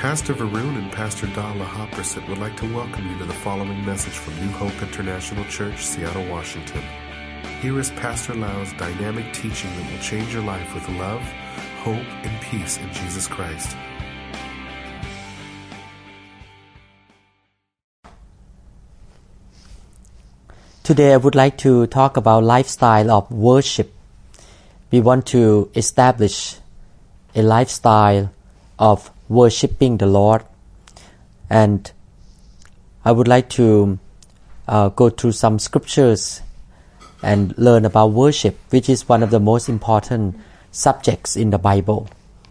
Pastor Varun and Pastor Dala Hopperson would like to welcome you to the following message from New Hope International Church, Seattle, Washington. Here is Pastor Lau's dynamic teaching that will change your life with love, hope, and peace in Jesus Christ. Today I would like to talk about lifestyle of worship. We want to establish a lifestyle of worshiping the Lord, and I would like to go through some scriptures and learn about worship, which is one of the most important subjects in the Bible.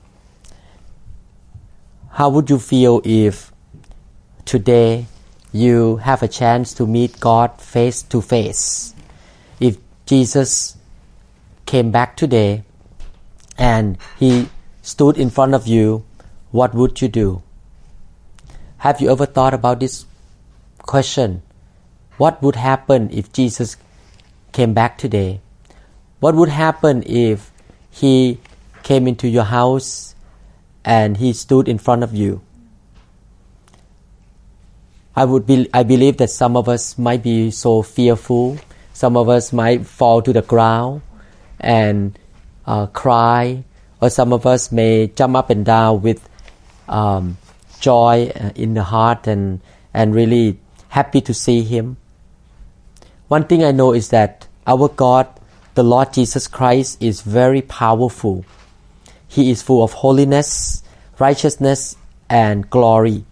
How would you feel if today you have a chance to meet God face to face? If Jesus came back today and He stood in front of you, what would you do? Have you ever thought about this question? What would happen if Jesus came back today? What would happen if He came into your house and He stood in front of you? I believe that some of us might be so fearful. Some of us might fall to the ground and cry, or some of us may jump up and down with joy in the heart and really happy to see Him. One thing I know is that our God, the Lord Jesus Christ, is very powerful. He is full of holiness, righteousness, and glory.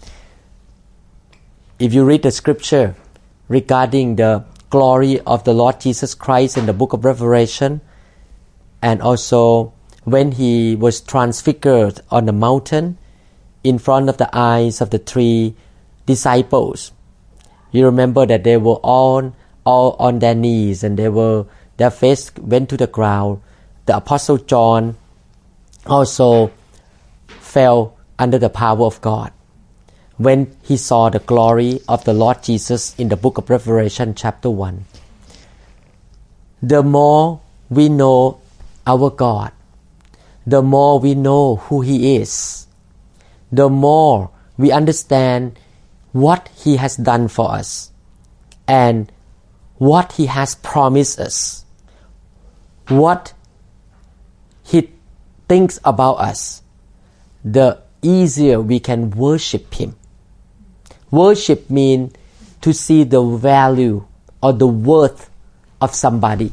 If you read the scripture regarding the glory of the Lord Jesus Christ in the book of Revelation, and also when He was transfigured on the mountain in front of the eyes of the three disciples, you remember that they were all on their knees and their face went to the ground. The Apostle John also fell under the power of God when he saw the glory of the Lord Jesus in the book of Revelation chapter 1. The more we know our God, the more we know who He is, the more we understand what He has done for us and what He has promised us, what He thinks about us, the easier we can worship Him. Worship means to see the value or the worth of somebody.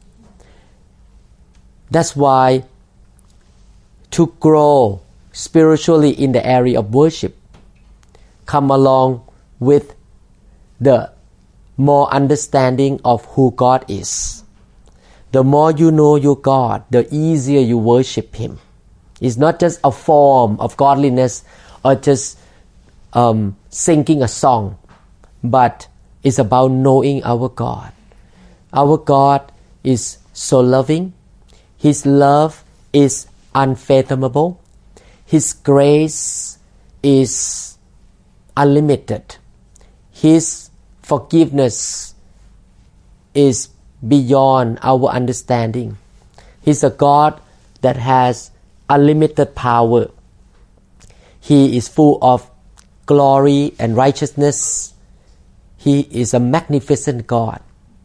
That's why to grow spiritually in the area of worship come along with the more understanding of who God is. The more you know your God, the easier you worship Him. It's not just a form of godliness or just singing a song, but it's about knowing our God. Our God is so loving. His love is unfathomable. His grace is unlimited. His forgiveness is beyond our understanding. He's a God that has unlimited power. He is full of glory and righteousness. He is a magnificent God.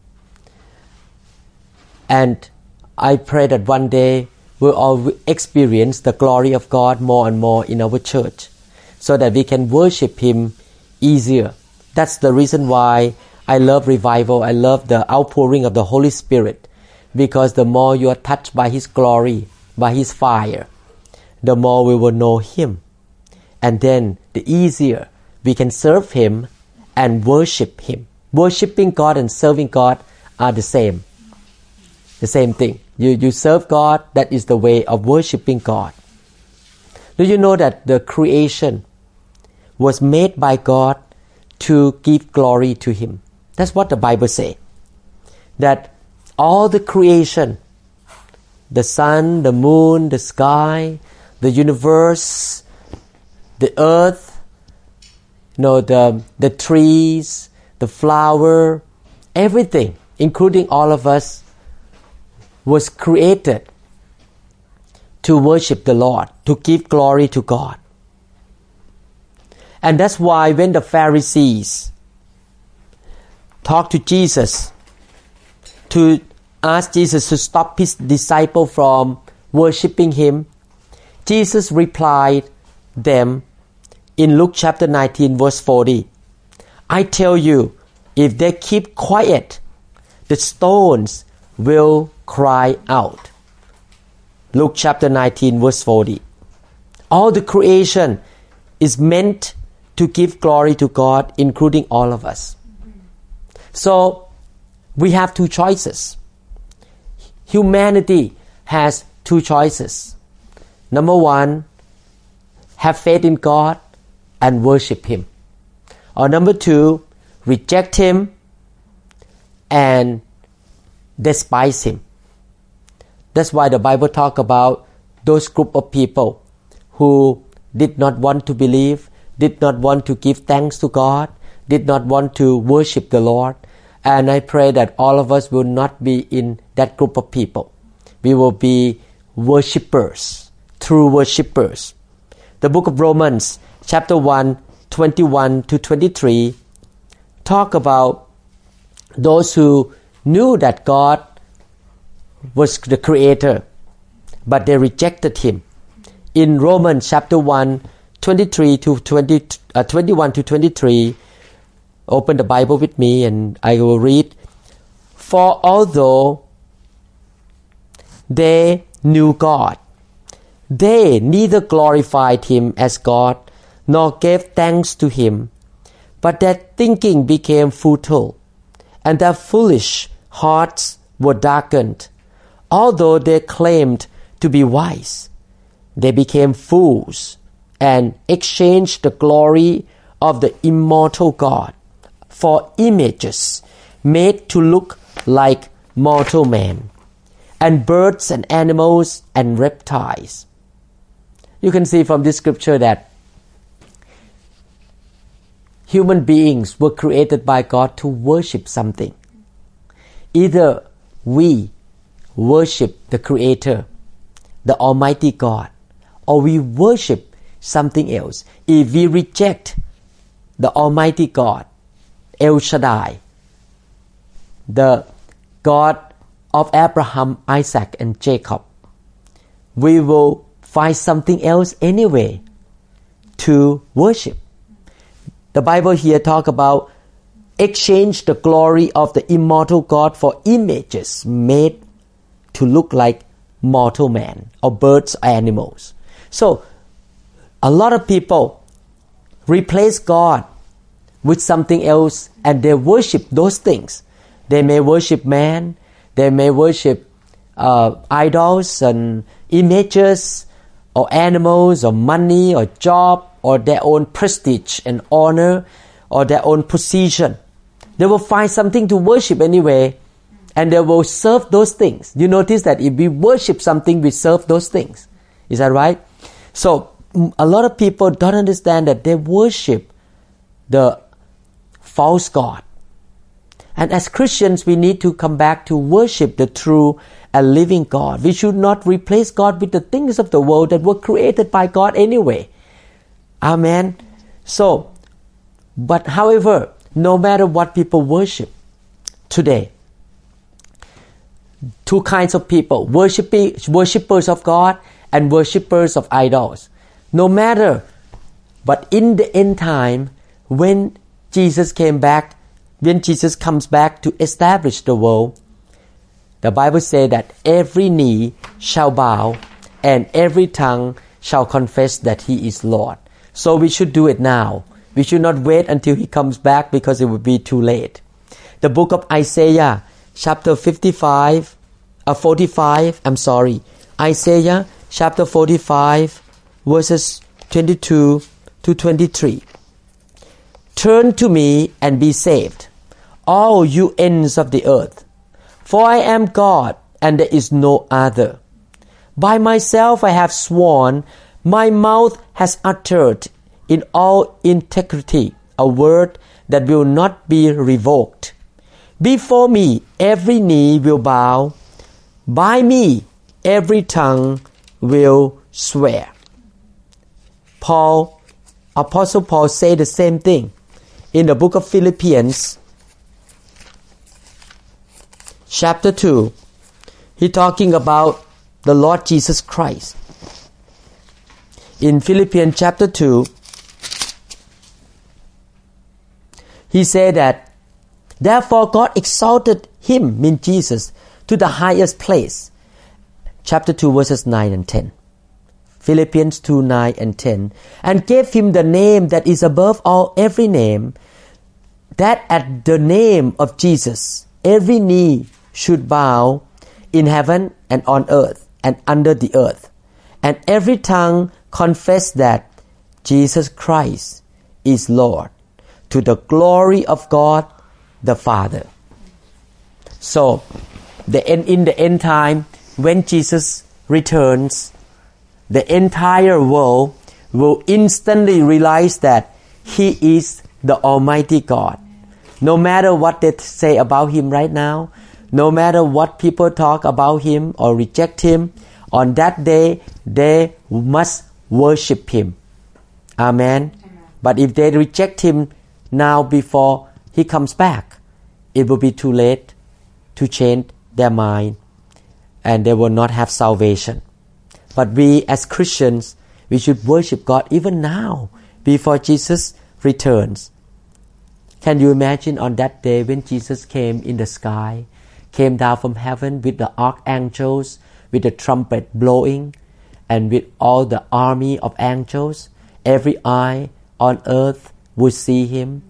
And I pray that one day we'll all experience the glory of God more and more in our church, so that we can worship Him easier. That's the reason why I love revival. I love the outpouring of the Holy Spirit, because the more you are touched by His glory, by His fire, the more we will know Him. And then the easier we can serve Him and worship Him. Worshipping God and serving God are the same thing. You serve God, that is the way of worshipping God. Do you know that the creation was made by God to give glory to Him? That's what the Bible says. That all the creation, the sun, the moon, the sky, the universe, the earth, the trees, the flower, everything, including all of us, was created to worship the Lord, to give glory to God. And that's why when the Pharisees talked to Jesus to ask Jesus to stop his disciple from worshiping him, Jesus replied them in Luke chapter 19 verse 40, I tell you, if they keep quiet, the stones will cry out. Luke chapter 19 verse 40. All the creation is meant to give glory to God, including all of us. So we have two choices. Humanity has two choices. Number one, have faith in God and worship Him. Or number two, reject Him and despise Him. That's why the Bible talks about those group of people who did not want to believe, did not want to give thanks to God, did not want to worship the Lord. And I pray that all of us will not be in that group of people. We will be worshippers, true worshippers. The book of Romans, chapter 1, 21 to 23, talk about those who knew that God was the creator, but they rejected Him. In Romans chapter 1, 21 to 23, open the Bible with me and I will read. For although they knew God, they neither glorified Him as God nor gave thanks to Him, but their thinking became futile, and their foolish hearts were darkened. Although they claimed to be wise, they became fools and exchanged the glory of the immortal God for images made to look like mortal man, and birds and animals and reptiles. You can see from this scripture that human beings were created by God to worship something. Either we worship the Creator, the Almighty God, or we worship something else. If we reject the Almighty God, El Shaddai, the God of Abraham, Isaac, and Jacob, we will find something else anyway to worship. The Bible here talk about exchange the glory of the immortal God for images made to look like mortal man or birds or animals. So a lot of people replace God with something else and they worship those things. They may worship man, they may worship idols and images or animals or money or job or their own prestige and honor or their own position. They will find something to worship anyway and they will serve those things. You notice that if we worship something, we serve those things. Is that right? So a lot of people don't understand that they worship the false God. And as Christians, we need to come back to worship the true and living God. We should not replace God with the things of the world that were created by God anyway. Amen. So, but however, no matter what people worship today, two kinds of people, worshippers of God and worshippers of idols. No matter, but in the end time, when Jesus comes back to establish the world, the Bible says that every knee shall bow and every tongue shall confess that He is Lord. So we should do it now. We should not wait until He comes back because it would be too late. The book of Isaiah, chapter 45, Isaiah chapter 45, verses 22 to 23. Turn to me and be saved, all you ends of the earth. For I am God, and there is no other. By myself I have sworn, my mouth has uttered in all integrity a word that will not be revoked. Before me every knee will bow, by me every tongue will swear. Paul Apostle Paul said the same thing in the book of Philippians chapter 2. He talking about the Lord Jesus Christ. In Philippians chapter 2, he said that, therefore God exalted him, mean Jesus, to the highest place. Chapter 2 verses 9 and 10. Philippians 2, 9 and 10. And gave him the name that is above all every name, that at the name of Jesus every knee should bow in heaven and on earth and under the earth, and every tongue confess that Jesus Christ is Lord, to the glory of God the Father. So, in the end time, when Jesus returns, the entire world will instantly realize that He is the Almighty God. No matter what they say about Him right now, no matter what people talk about Him or reject Him, on that day they must worship Him. Amen. But if they reject Him now before He comes back, it will be too late to change their mind and they will not have salvation. But we as Christians, we should worship God even now before Jesus returns. Can you imagine on that day when Jesus came in the sky, came down from heaven with the archangels, with the trumpet blowing, and with all the army of angels? Every eye on earth would see Him.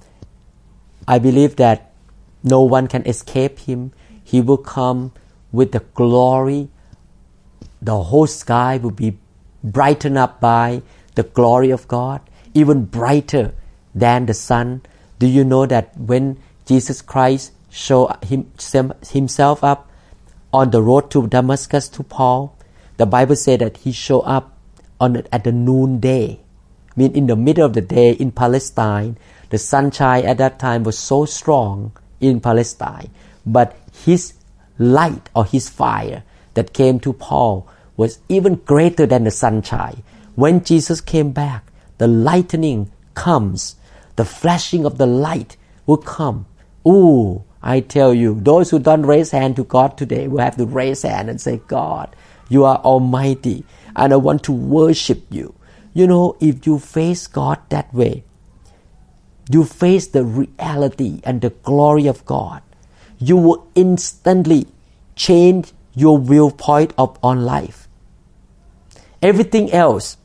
I believe that no one can escape Him. He will come with the glory. The whole sky will be brightened up by the glory of God, even brighter than the sun. Do you know that when Jesus Christ showed Himself up on the road to Damascus to Paul, the Bible said that He showed up at the noonday. I mean, in the middle of the day in Palestine, the sunshine at that time was so strong in Palestine, but His light or His fire that came to Paul was even greater than the sunshine. When Jesus came back, the lightning comes, the flashing of the light will come. Ooh, I tell you, those who don't raise hand to God today will have to raise hand and say, God, You are almighty and I want to worship You. You know, if you face God that way, you face the reality and the glory of God, you will instantly change your viewpoint on life. Everything else,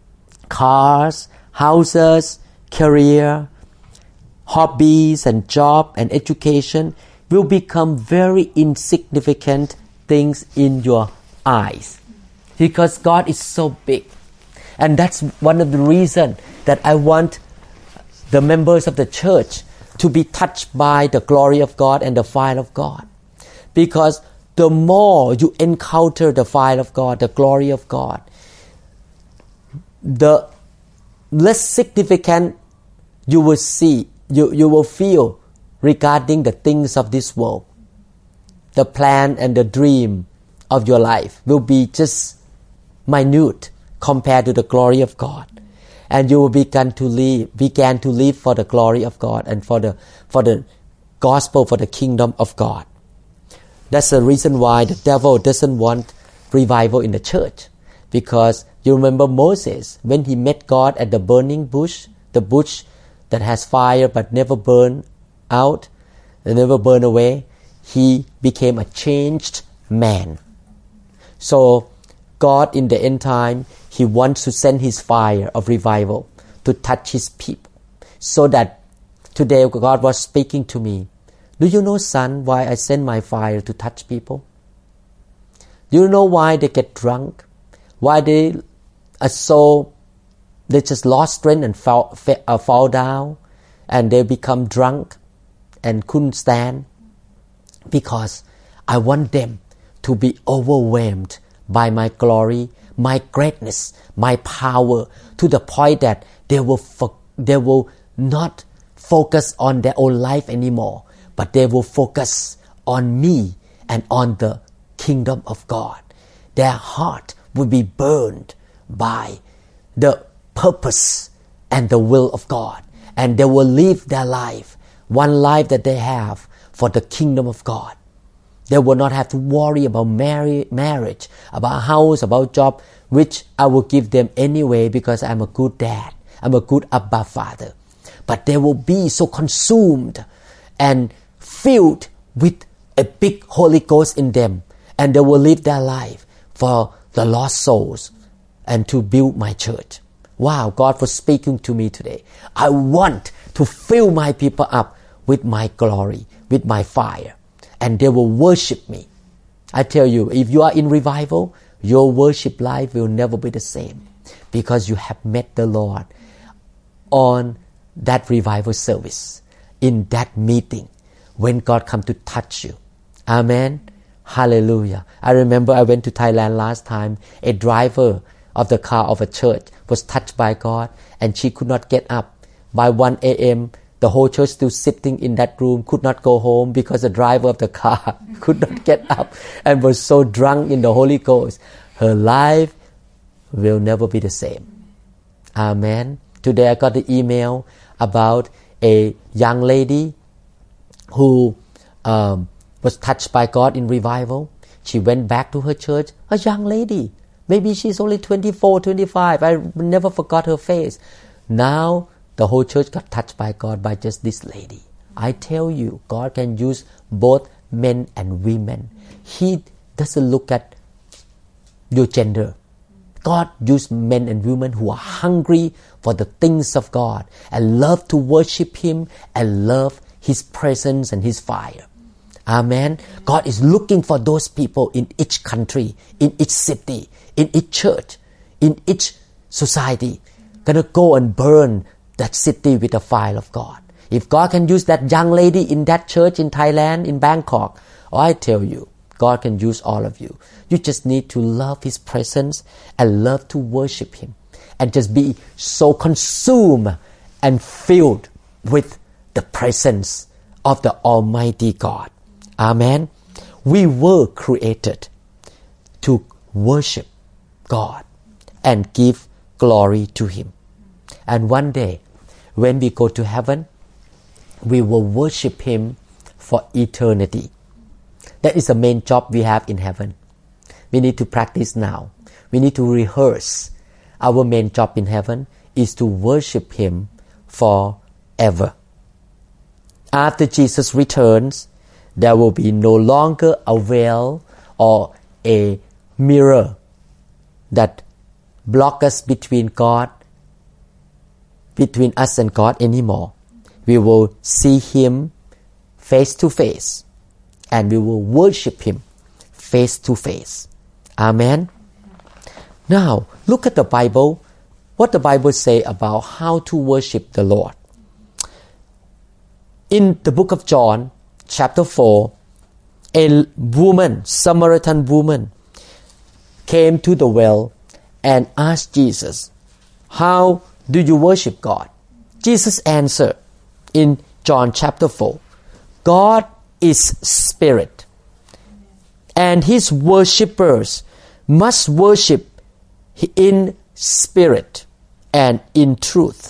cars, houses, career, hobbies and job and education will become very insignificant things in your eyes because God is so big. And that's one of the reasons that I want the members of the church to be touched by the glory of God and the fire of God. Because the more you encounter the fire of God, the glory of God, the less significant you will see, you will feel regarding the things of this world. The plan and the dream of your life will be just minute compared to the glory of God. And you will began to live for the glory of God and for the gospel, for the kingdom of God. That's the reason why the devil doesn't want revival in the church. Because you remember Moses, when he met God at the burning bush, the bush that has fire but never burn out, and never burn away, he became a changed man. So God in the end time, He wants to send His fire of revival to touch His people. So that today God was speaking to me. Do you know, son, why I send my fire to touch people? Do you know why they get drunk? Why they just lost strength and fall down and they become drunk and couldn't stand? Because I want them to be overwhelmed by my glory, my greatness, my power, to the point that they will not focus on their own life anymore, but they will focus on me and on the kingdom of God. Their heart will be burned by the purpose and the will of God. And they will live their life, one life that they have for the kingdom of God. They will not have to worry about marriage, about house, about job, which I will give them anyway because I'm a good dad. I'm a good Abba Father. But they will be so consumed and filled with a big Holy Ghost in them. And they will live their life for the lost souls and to build my church. Wow, God was speaking to me today. I want to fill my people up with my glory, with my fire. And they will worship me. I tell you, if you are in revival, your worship life will never be the same. Because you have met the Lord on that revival service, in that meeting, when God come to touch you. Amen. Hallelujah. I remember I went to Thailand last time. A driver of the car of a church was touched by God, and she could not get up. By 1 a.m., the whole church still sitting in that room, could not go home because the driver of the car could not get up and was so drunk in the Holy Ghost. Her life will never be the same. Amen. Today I got the email about a young lady who was touched by God in revival. She went back to her church, a young lady. Maybe she's only 24, 25. I never forgot her face. Now, the whole church got touched by God by just this lady. I tell you, God can use both men and women. He doesn't look at your gender. God used men and women who are hungry for the things of God and love to worship Him and love His presence and His fire. Amen. God is looking for those people in each country, in each city, in each church, in each society. Gonna go and burn that city with the fire of God. If God can use that young lady in that church in Thailand, in Bangkok, I tell you, God can use all of you. You just need to love His presence and love to worship Him. And just be so consumed and filled with the presence of the Almighty God. Amen. We were created to worship God and give glory to Him. And one day, when we go to heaven, we will worship Him for eternity. That is the main job we have in heaven. We need to practice now. We need to rehearse. Our main job in heaven is to worship Him forever. After Jesus returns, there will be no longer a veil or a mirror that block us between us and God anymore. We will see Him face to face, and we will worship Him face to face. Amen. Now, look at the Bible. What the Bible say about how to worship the Lord. In the book of John, chapter 4, a woman, Samaritan woman, came to the well and asked Jesus, "How do you worship God?" Jesus answered in John chapter 4, "God is spirit, and His worshippers must worship in spirit and in truth."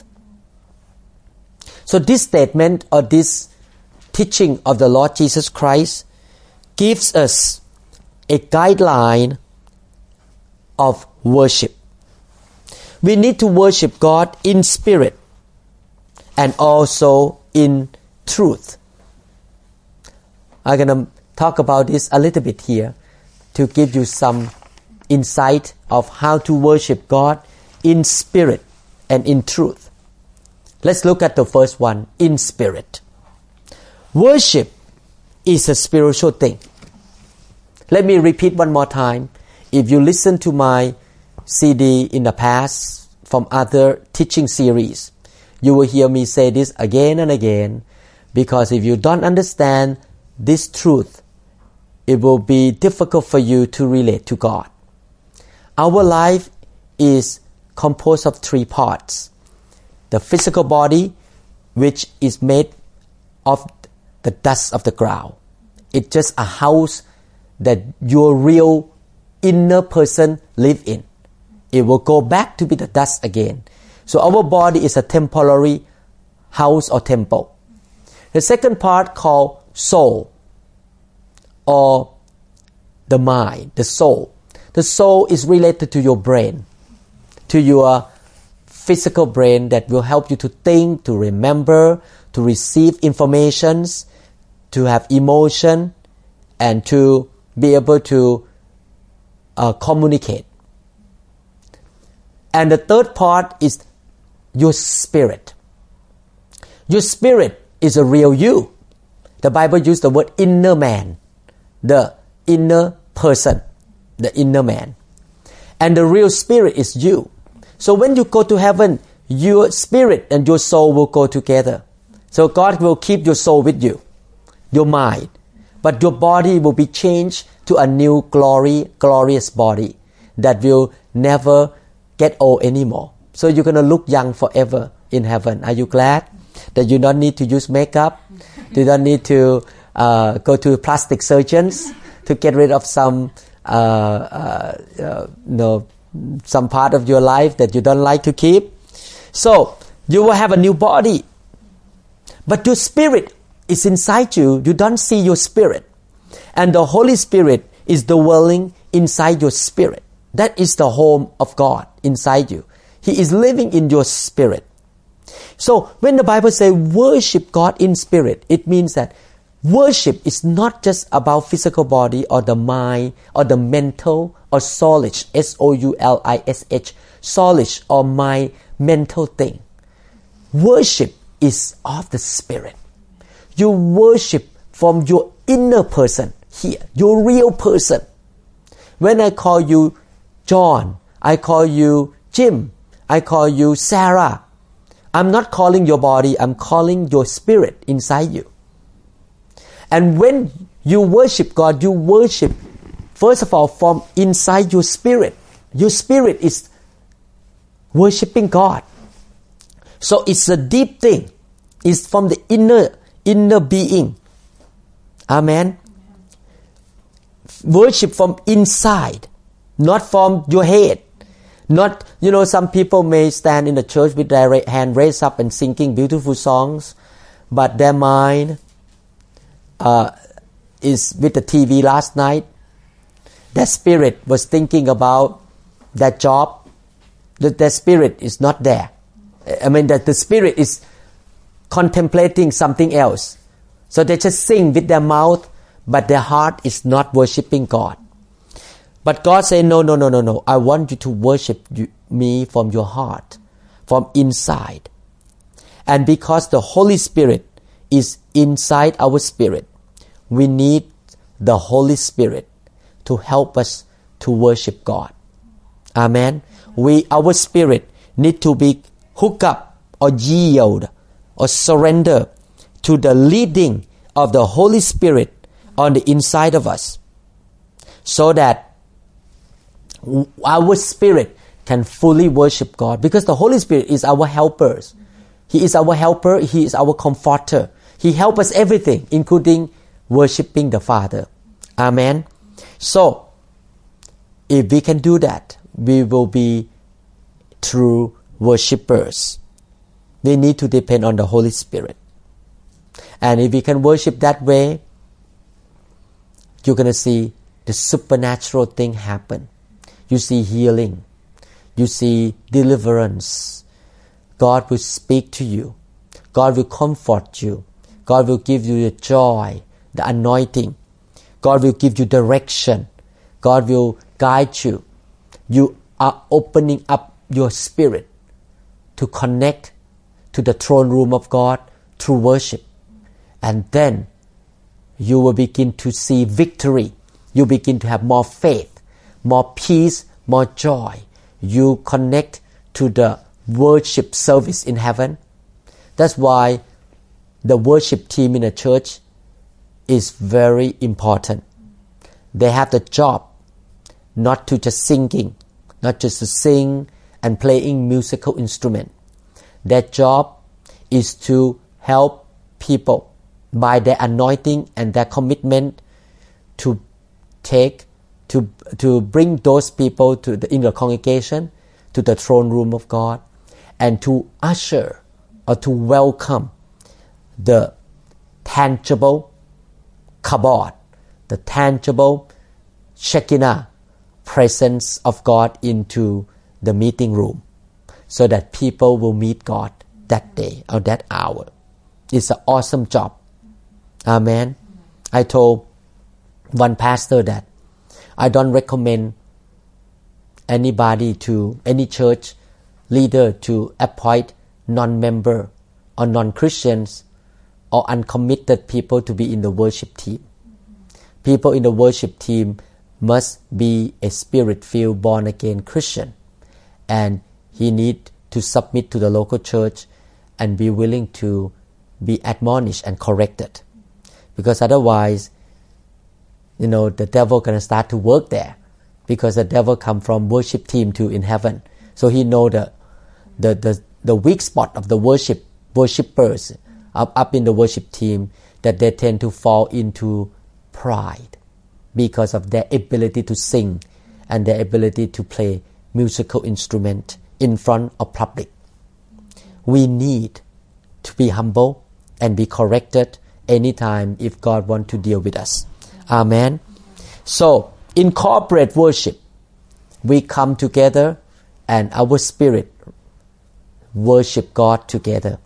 So this statement or this teaching of the Lord Jesus Christ gives us a guideline of worship. We need to worship God in spirit and also in truth. I'm going to talk about this a little bit here to give you some insight of how to worship God in spirit and in truth. Let's look at the first one, in spirit. Worship is a spiritual thing. Let me repeat one more time. If you listen to my CD in the past from other teaching series, you will hear me say this again and again, because if you don't understand this truth, it will be difficult for you to relate to God. Our life is composed of three parts. The physical body, which is made of the dust of the ground. It's just a house that your real inner person live in. It will go back to be the dust again. So our body is a temporary house or temple. The second part called soul or the mind, the soul. The soul is related to your brain, to your physical brain that will help you to think, to remember, to receive informations, to have emotion, and to be able to communicate. And the third part is your spirit. Your spirit is a real you. The Bible uses the word inner man, the inner person, the inner man. And the real spirit is you. So when you go to heaven, your spirit and your soul will go together. So God will keep your soul with you, your mind. But your body will be changed to a new glorious body that will never get old anymore. So you're going to look young forever in heaven. Are you glad that you don't need to use makeup? You don't need to go to plastic surgeons to get rid of some some part of your life that you don't like to keep. So you will have a new body. But your spirit is inside you. You don't see your spirit. And the Holy Spirit is dwelling inside your spirit. That is the home of God inside you. He is living in your spirit. So when the Bible says worship God in spirit, it means that worship is not just about physical body or the mind or the mental or soulish, S-O-U-L-I-S-H, soulish or my mental thing. Worship is of the spirit. You worship from your inner person here, your real person. When I call you John, I call you Jim, I call you Sarah, I'm not calling your body, I'm calling your spirit inside you. And when you worship God, you worship, first of all, from inside your spirit. Your spirit is worshiping God. So it's a deep thing. It's from the inner being. Amen. Worship from inside, not from your head. Not, some people may stand in the church with their hand raised up and singing beautiful songs, but their mind is with the TV last night. Their spirit was thinking about that job. Their spirit is not there. That the spirit is contemplating something else. So they just sing with their mouth, but their heart is not worshiping God. But God said, no. I want you to worship me from your heart, from inside. And because the Holy Spirit is inside our spirit, we need the Holy Spirit to help us to worship God. Amen. Our spirit need to be hooked up or yield or surrender to the leading of the Holy Spirit on the inside of us, so that our spirit can fully worship God. Because the Holy Spirit is our helper. He is our helper. He is our comforter. He helps us everything, including worshiping the Father. Amen. So, if we can do that, we will be true worshippers. We need to depend on the Holy Spirit. And if we can worship that way, you're going to see the supernatural thing happen. You see healing. You see deliverance. God will speak to you. God will comfort you. God will give you the joy, the anointing. God will give you direction. God will guide you. You are opening up your spirit to connect to the throne room of God through worship. And then you will begin to see victory. You begin to have more faith, more peace, more joy. You connect to the worship service in heaven. That's why the worship team in a church is very important. They have the job not to just singing, not just to sing and playing musical instrument. Their job is to help people by their anointing and their commitment to bring those people in the congregation to the throne room of God, and to usher or to welcome the tangible kabod, the tangible Shekinah presence of God into the meeting room, so that people will meet God that day or that hour. It's an awesome job. Amen. I told one pastor that I don't recommend anybody to any church leader to appoint non-member or non-Christians or uncommitted people to be in the worship team. People in the worship team must be a spirit-filled, born-again Christian, and he need to submit to the local church and be willing to be admonished and corrected, because otherwise, the devil gonna start to work there, because the devil come from worship team too in heaven, so he know the weak spot of the worshipers up in the worship team, that they tend to fall into pride because of their ability to sing and their ability to play musical instrument in front of public. We need to be humble and be corrected anytime if God wants to deal with us. Amen. So in corporate worship, we come together and our spirit worship God together.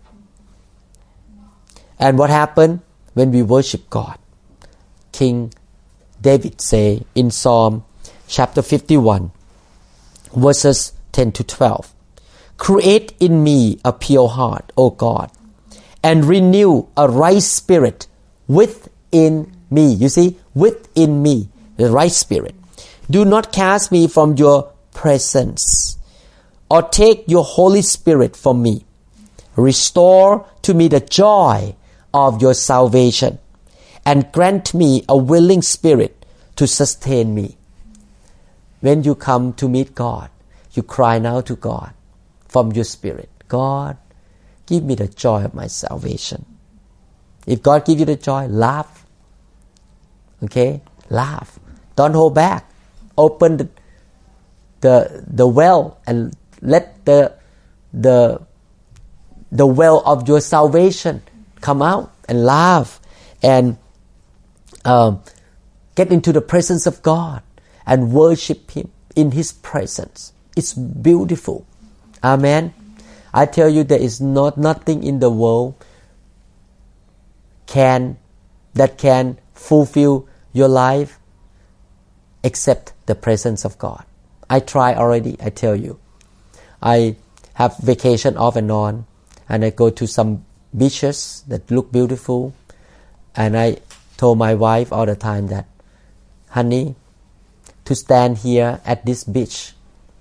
And what happened when we worship God? King David say in Psalm chapter 51, verses 10 to 12, "Create in me a pure heart, O God, and renew a right spirit within me." You see, within me, the right spirit. "Do not cast me from your presence, or take your Holy Spirit from me. Restore to me the joy of your salvation, and grant me a willing spirit to sustain me." When you come to meet God, you cry now to God from your spirit, "God, give me the joy of my salvation." If God gives you the joy, laugh. Okay? Laugh. Don't hold back. Open the well and let the well of your salvation come out, and laugh and get into the presence of God and worship Him in His presence. It's beautiful. Amen. I tell you, there is nothing in the world that can fulfill your life except the presence of God. I try already, I tell you. I have vacation off and on, and I go to some beaches that look beautiful, and I told my wife all the time that, "Honey, to stand here at this beach,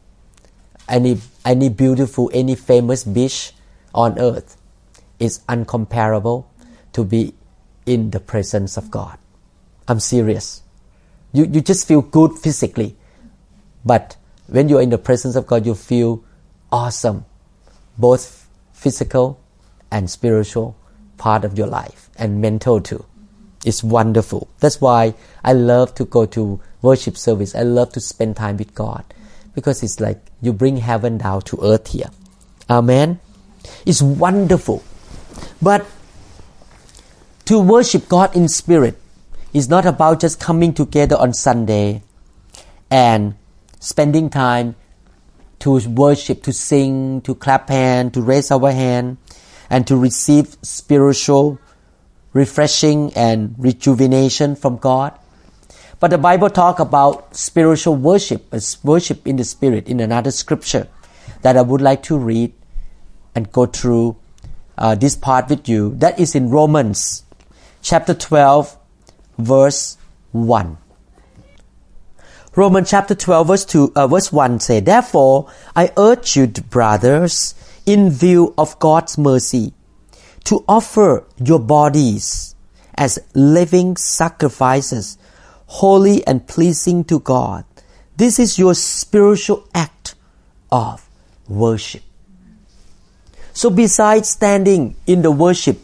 any beautiful, any famous beach on earth is uncomparable to be in the presence of God." I'm serious. You just feel good physically, but when you're in the presence of God, you feel awesome, both physical and spiritual part of your life, and mental too. It's wonderful. That's why I love to go to worship service. I love to spend time with God, because it's like you bring heaven down to earth here. Amen. It's wonderful. But to worship God in spirit is not about just coming together on Sunday and spending time to worship, to sing, to clap hands, to raise our hand, and to receive spiritual refreshing and rejuvenation from God. But the Bible talks about spiritual worship, as worship in the Spirit, in another scripture that I would like to read and go through this part with you. That is in Romans chapter 12, verse 1. Romans chapter 12, verse 1 says, "Therefore I urge you, brothers, in view of God's mercy, to offer your bodies as living sacrifices, holy and pleasing to God. This is your spiritual act of worship." So besides standing in the worship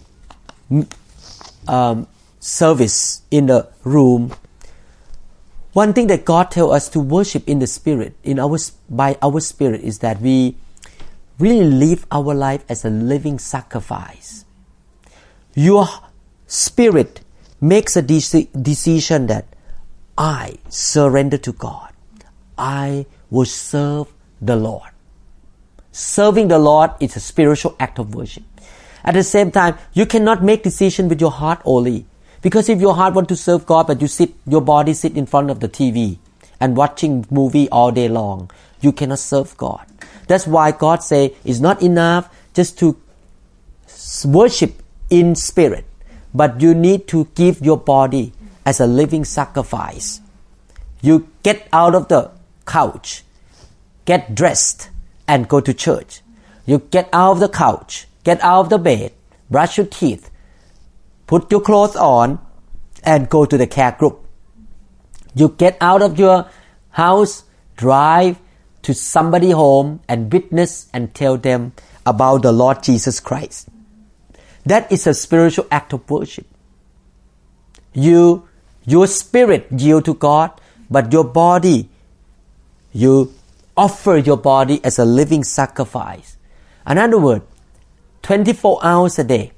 service in the room, one thing that God tells us to worship in the Spirit, by our spirit, is that we really live our life as a living sacrifice. Your spirit makes a decision that I surrender to God. I will serve the Lord. Serving the Lord is a spiritual act of worship. At the same time, you cannot make decision with your heart only. Because if your heart want to serve God, but your body sit in front of the TV and watching movie all day long, you cannot serve God. That's why God say it's not enough just to worship in spirit, but you need to give your body as a living sacrifice. You get out of the couch, get dressed, and go to church. You get out of the couch, get out of the bed, brush your teeth, put your clothes on, and go to the care group. You get out of your house, drive to somebody's home and witness and tell them about the Lord Jesus Christ. That is a spiritual act of worship. Your spirit yield to God, but your body, you offer your body as a living sacrifice. In other words, 24 hours a day.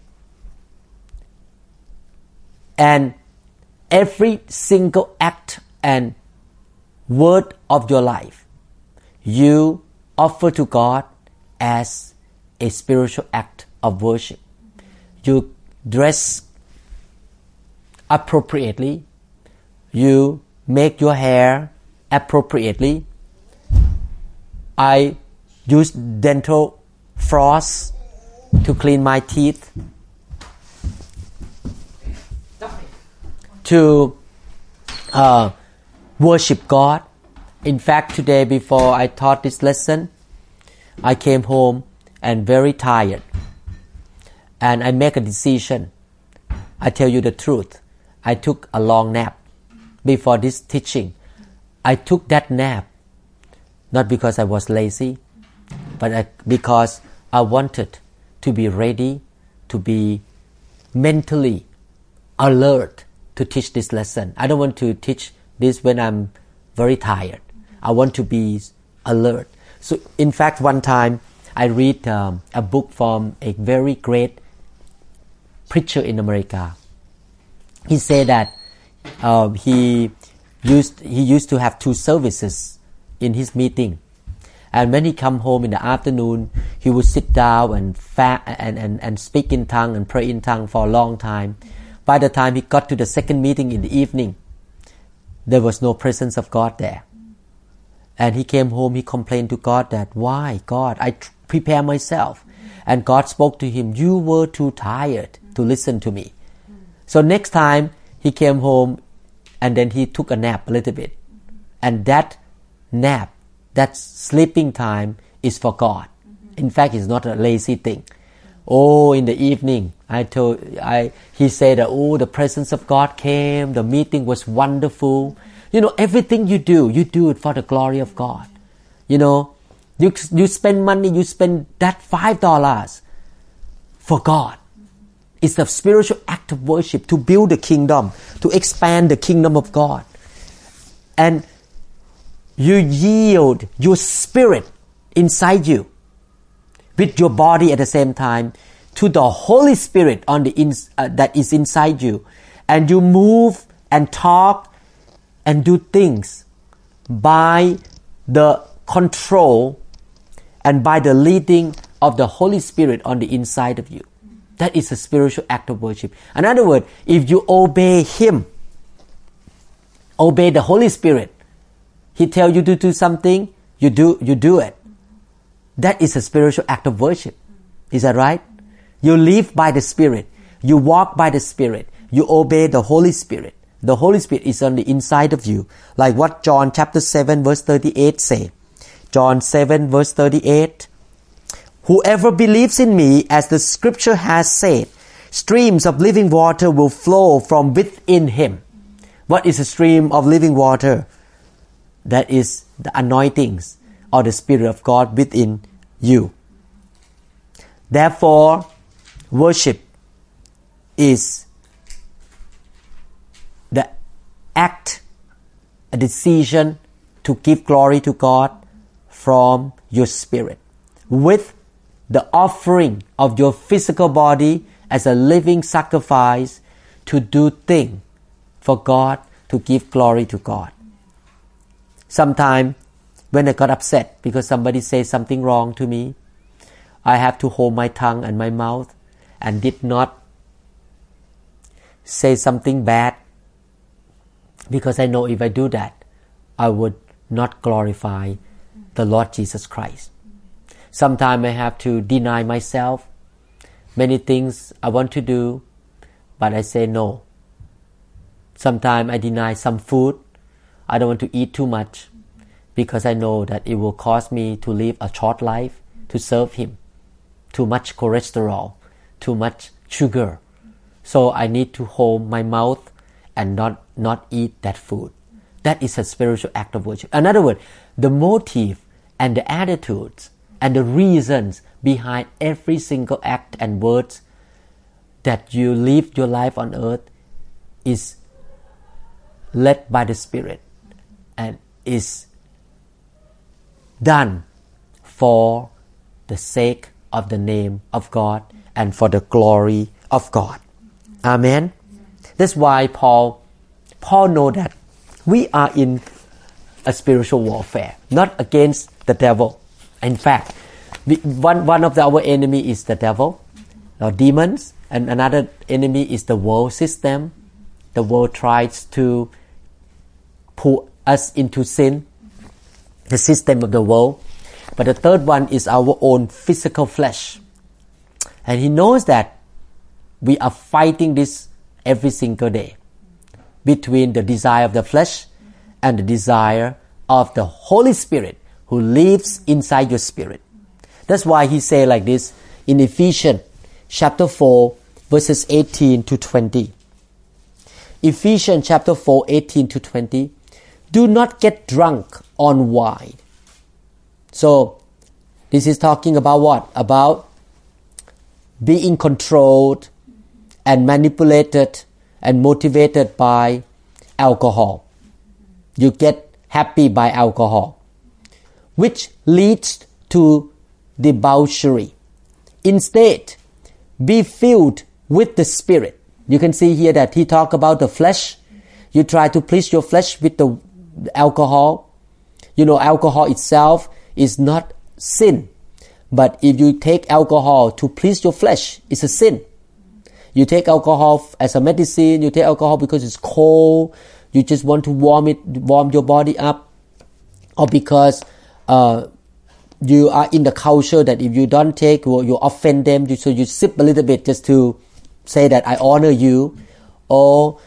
And every single act and word of your life, you offer to God as a spiritual act of worship. You dress appropriately. You make your hair appropriately. I use dental floss to clean my teeth, to worship God. In fact, today before I taught this lesson, I came home and very tired. And I make a decision. I tell you the truth. I took a long nap before this teaching. I took that nap not because I was lazy, but because I wanted to be ready, to be mentally alert to teach this lesson. I don't want to teach this when I'm very tired. I want to be alert. So in fact, one time I read a book from a very great preacher in America. He said that he used to have 2 services in his meeting, and when he come home in the afternoon, he would sit down and speak in tongue and pray in tongue for a long time. By the time he got to the second meeting in the evening, there was no presence of God there. And he came home, he complained to God that, why God, I prepare myself. And God spoke to him, you were too tired to listen to me. So next time he came home and then he took a nap a little bit. And that nap, that sleeping time is for God. In fact, it's not a lazy thing. Oh, in the evening, he said that, oh, the presence of God came, the meeting was wonderful. You know, everything you do it for the glory of God. You know, you spend money, you spend that $5 for God. It's a spiritual act of worship to build the kingdom, to expand the kingdom of God. And you yield your spirit inside you with your body at the same time to the Holy Spirit on the that is inside you, and you move and talk and do things by the control and by the leading of the Holy Spirit on the inside of you. That is a spiritual act of worship. In other words, if you obey Him, obey the Holy Spirit, He tells you to do something, you do it. That is a spiritual act of worship. Is that right? You live by the Spirit. You walk by the Spirit. You obey the Holy Spirit. The Holy Spirit is on the inside of you. Like what John chapter 7 verse 38 say. John 7 verse 38. Whoever believes in me, as the scripture has said, streams of living water will flow from within him. What is a stream of living water? That is the anointings or the Spirit of God within you. Therefore, worship is the act, a decision to give glory to God from your spirit with the offering of your physical body as a living sacrifice to do things for God, to give glory to God. Sometimes when I got upset because somebody said something wrong to me, I have to hold my tongue and my mouth and did not say something bad, because I know if I do that, I would not glorify the Lord Jesus Christ. Sometimes I have to deny myself many things I want to do, but I say no. Sometimes I deny some food. I don't want to eat too much because I know that it will cause me to live a short life to serve Him. Too much cholesterol, too much sugar. So I need to hold my mouth and not eat that food. That is a spiritual act of worship. In other words, the motive and the attitudes and the reasons behind every single act and words that you live your life on earth is led by the Spirit and is done for the sake of the name of God and for the glory of God. Amen. That's why Paul know that we are in a spiritual warfare, not against the devil. In fact, one of our enemy is the devil or demons, and another enemy is the world system. The world tries to pull us into sin, the system of the world. But the third one is our own physical flesh. And he knows that we are fighting this every single day between the desire of the flesh and the desire of the Holy Spirit who lives inside your spirit. That's why he say like this in Ephesians chapter 4 verses 18 to 20. Ephesians chapter 4 18 to 20. Do not get drunk on wine. So this is talking about what? About being controlled and manipulated and motivated by alcohol. You get happy by alcohol, which leads to debauchery. Instead, be filled with the Spirit. You can see here that he talk about the flesh. You try to please your flesh with the alcohol. You know, alcohol itself is not sin. But if you take alcohol to please your flesh, it's a sin. You take alcohol as a medicine, you take alcohol because it's cold, you just want to warm your body up, or because you are in the culture that if you don't take, you offend them, so you sip a little bit just to say that I honor you, or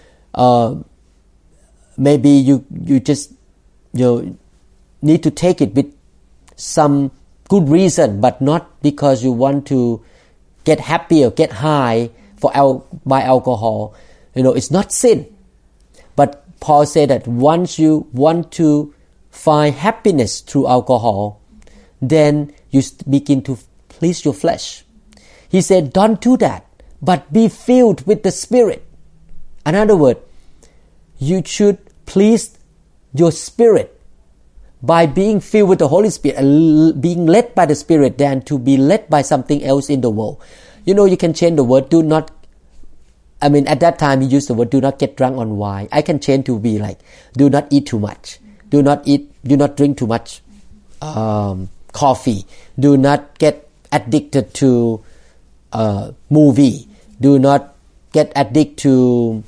maybe you just need to take it with some good reason, but not because you want to get happy or get high by alcohol. It's not sin. But Paul said that once you want to find happiness through alcohol, then you begin to please your flesh. He said, don't do that, but be filled with the Spirit. In other words, you should please your spirit by being filled with the Holy Spirit and being led by the Spirit than to be led by something else in the world. You can change the word, do not, at that time he used the word, do not get drunk on wine. I can change to be like, do not eat too much. Do not drink too much coffee. Do not get addicted to movie. Do not get addicted to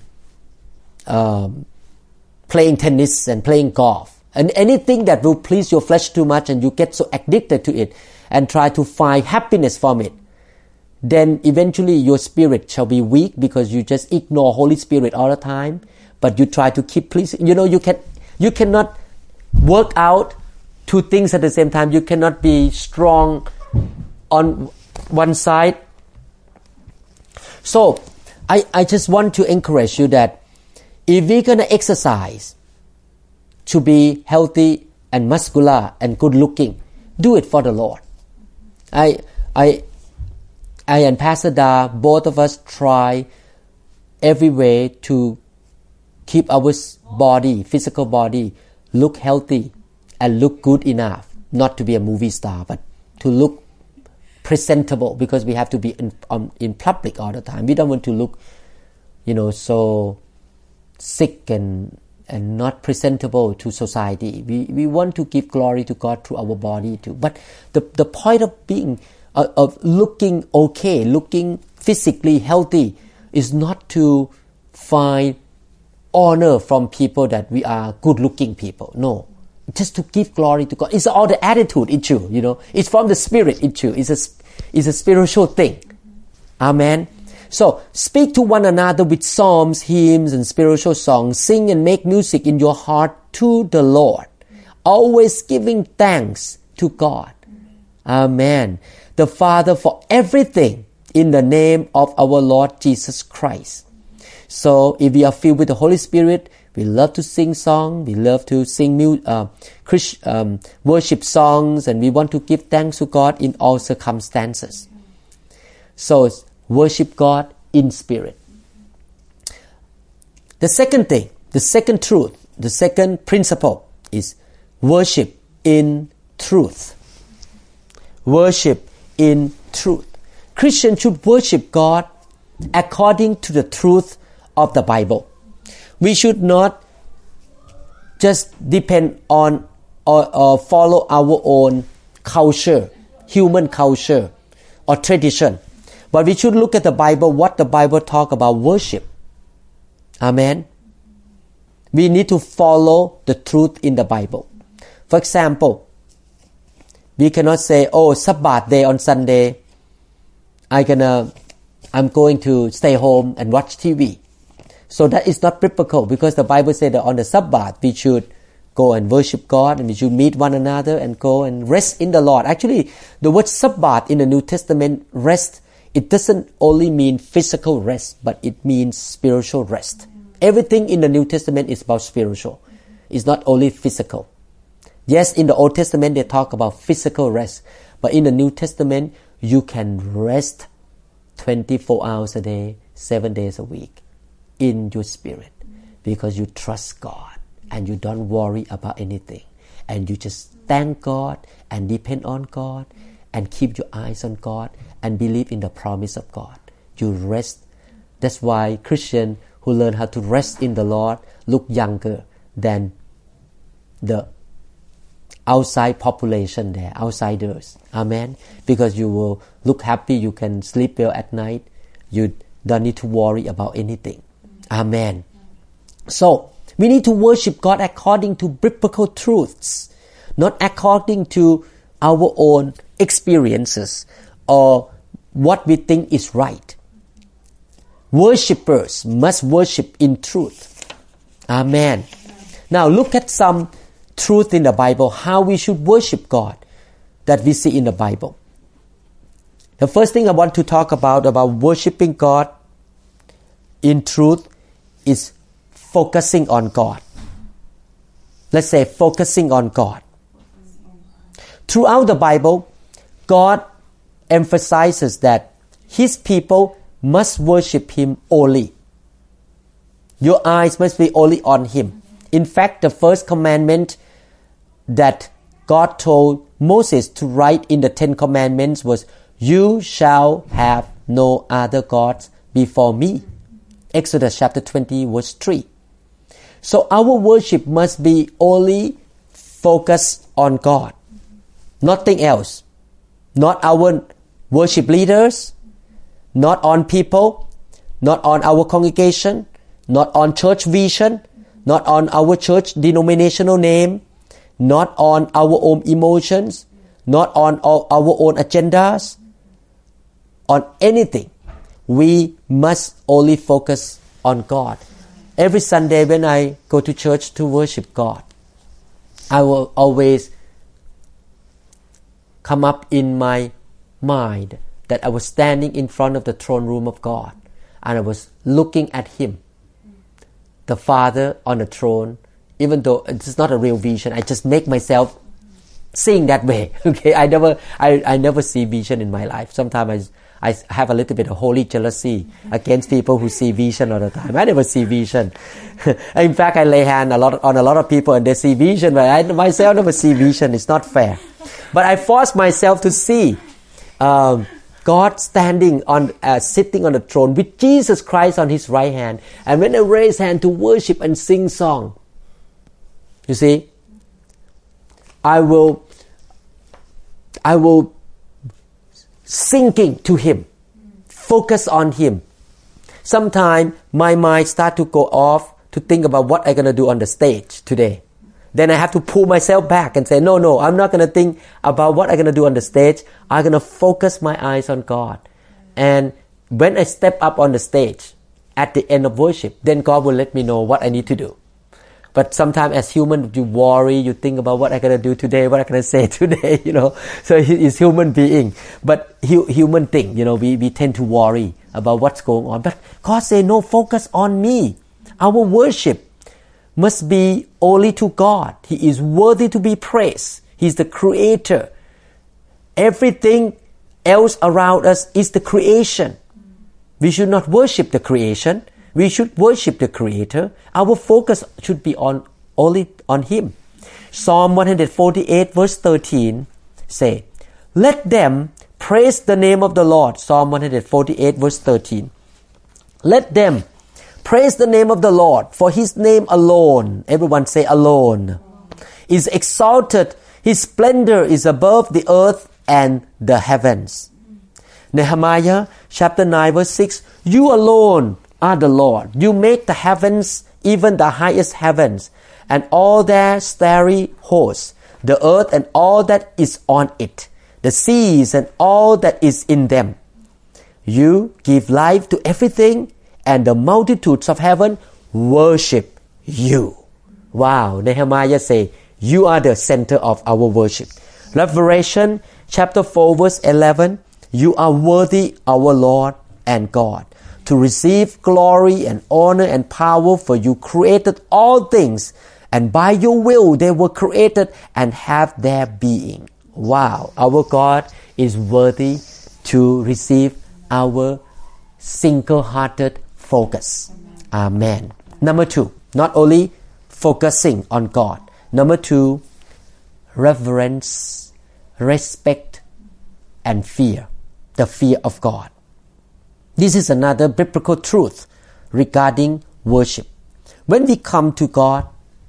playing tennis and playing golf. And anything that will please your flesh too much and you get so addicted to it and try to find happiness from it, then eventually your spirit shall be weak because you just ignore Holy Spirit all the time, but you try to keep pleasing. You cannot work out two things at the same time. You cannot be strong on one side. So I just want to encourage you that if we're going to exercise to be healthy and muscular and good looking, do it for the Lord. I and Pastor Da, both of us try every way to keep our body, physical body, look healthy and look good enough. Not to be a movie star, but to look presentable because we have to be in public all the time. We don't want to look, so sick and not presentable to society. We want to give glory to God through our body too. But the point of being, of looking okay, looking physically healthy, is not to find honor from people that we are good-looking people. No. Just to give glory to God. It's all the attitude issue, It's from the spirit issue. It's a spiritual thing. Amen. So, speak to one another with psalms, hymns, and spiritual songs. Sing and make music in your heart to the Lord. Always giving thanks to God. Amen. The Father for everything in the name of our Lord Jesus Christ. So, if we are filled with the Holy Spirit, we love to sing songs, we love to sing worship songs, and we want to give thanks to God in all circumstances. So, worship God in spirit. The second thing, the second truth, the second principle is worship in truth. Worship in truth. Christians should worship God according to the truth of the Bible. We should not just depend on or follow our own culture, human culture or tradition. But we should look at the Bible, what the Bible talks about worship. Amen. We need to follow the truth in the Bible. For example, we cannot say, Sabbath day on Sunday, I'm going to stay home and watch TV. So that is not biblical, because the Bible says that on the Sabbath we should go and worship God, and we should meet one another and go and rest in the Lord. Actually, the word Sabbath in the New Testament, rest, it doesn't only mean physical rest, but it means spiritual rest. Everything in the New Testament is about spiritual. It's not only physical. Yes, in the Old Testament they talk about physical rest, but in the New Testament you can rest 24 hours a day, 7 days a week in your spirit, because you trust God and you don't worry about anything, and you just thank God and depend on God and keep your eyes on God and believe in the promise of God. You rest. That's why Christians who learn how to rest in the Lord look younger than the outside population there, outsiders. Amen. Because you will look happy, you can sleep well at night, you don't need to worry about anything. Amen. So, we need to worship God according to biblical truths, not according to our own experiences or what we think is right. Worshippers must worship in truth. Amen. Now, look at some truth in the Bible, how we should worship God that we see in the Bible. The first thing I want to talk about worshiping God in truth is focusing on God. Let's say focusing on God. Throughout the Bible, God emphasizes that His people must worship Him only. Your eyes must be only on Him. In fact, the first commandment that God told Moses to write in the 10 Commandments was, "You shall have no other gods before me." Exodus chapter 20 verse 3. So our worship must be only focused on God. Nothing else. Not our worship leaders, not on people, not on our congregation, not on church vision, not on our church denominational name, not on our own emotions, not on our own agendas, on anything. We must only focus on God. Every Sunday when I go to church to worship God, I will always come up in my mind that I was standing in front of the throne room of God and I was looking at Him, the Father on the throne. Even though it's not a real vision, I just make myself seeing that way. Okay, I never see vision in my life. Sometimes I have a little bit of holy jealousy against people who see vision all the time. I never see vision. In fact, I lay hand on a lot of people and they see vision, but I myself never see vision. It's not fair. But I force myself to see God standing on, sitting on the throne with Jesus Christ on His right hand. And when I raise hand to worship and sing song, you see, I will sinking to Him, focus on Him. Sometimes my mind start to go off to think about what I'm going to do on the stage today. Then I have to pull myself back and say, no, I'm not going to think about what I'm going to do on the stage. I'm going to focus my eyes on God. And when I step up on the stage at the end of worship, then God will let me know what I need to do. But sometimes as human, you worry, you think about what I'm going to do today, what I'm going to say today, So it's human being. But human thing, we tend to worry about what's going on. But God say, no, focus on me. Our worship must be only to God. He is worthy to be praised. He's the creator. Everything else around us is the creation. We should not worship the creation. We should worship the Creator. Our focus should be only on Him. Psalm 148 verse 13 say, let them praise the name of the Lord. Psalm 148 verse 13. Let them praise the name of the Lord, for His name alone, everyone say alone, is exalted. His splendor is above the earth and the heavens. Nehemiah chapter 9 verse 6, you alone are the Lord. You make the heavens, even the highest heavens, and all their starry hosts, the earth and all that is on it, the seas and all that is in them. You give life to everything, and the multitudes of heaven worship you. Wow, Nehemiah say, you are the center of our worship. Revelation chapter 4 verse 11, you are worthy, our Lord and God, to receive glory and honor and power, for you created all things, and by your will they were created and have their being. Wow, our God is worthy to receive our single-hearted focus. Amen. Number 2, not only focusing on God. Number 2, reverence, respect, and fear. The fear of God. This is another biblical truth regarding worship. When we come to God,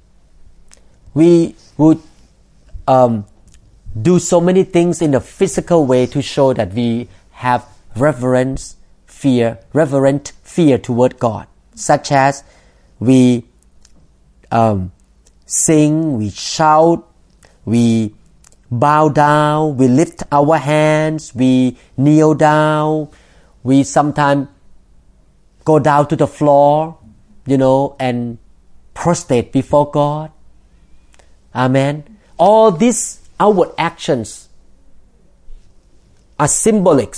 we would do so many things in a physical way to show that we have reverent fear toward God, such as we sing, we shout, we bow down, we lift our hands, we kneel down, we sometimes go down to the floor, and prostrate before God. Amen. All these outward actions are symbolic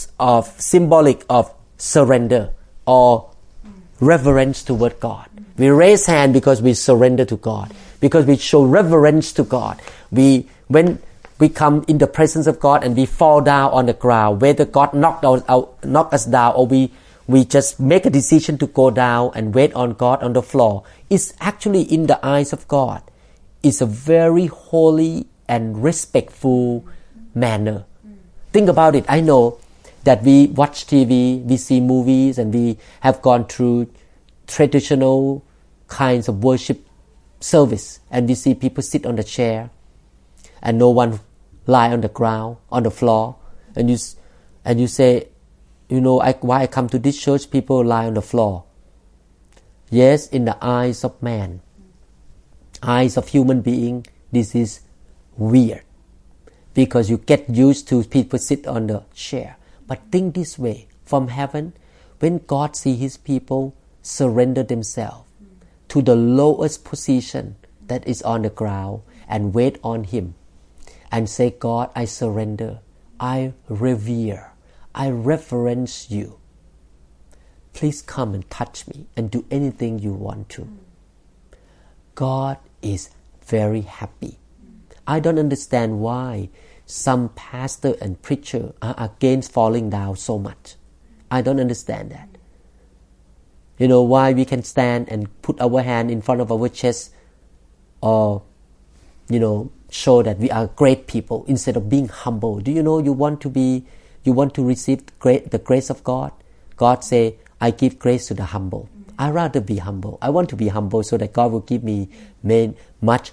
of surrender or reverence toward God. We raise hand because we surrender to God, because we show reverence to God. When we come in the presence of God and we fall down on the ground, whether God knock us down or we just make a decision to go down and wait on God on the floor, it's actually in the eyes of God. It's a very holy and respectful manner. Think about it. I know that we watch TV, we see movies, and we have gone through traditional kinds of worship service, and we see people sit on the chair and no one lie on the ground, on the floor, and you say, why I come to this church, people lie on the floor. Yes, in the eyes of man, eyes of human being, this is weird, because you get used to people sit on the chair. But think this way, from heaven, when God sees His people surrender themselves to the lowest position that is on the ground and wait on Him and say, God, I surrender, I revere, I reverence you. Please come and touch me and do anything you want to. God is very happy. I don't understand why some pastor and preacher are against falling down so much. I don't understand that. Why we can stand and put our hand in front of our chest or, show that we are great people instead of being humble. Do you know you want to be You want to receive the grace of God? God say, I give grace to the humble. I rather be humble. I want to be humble so that God will give me much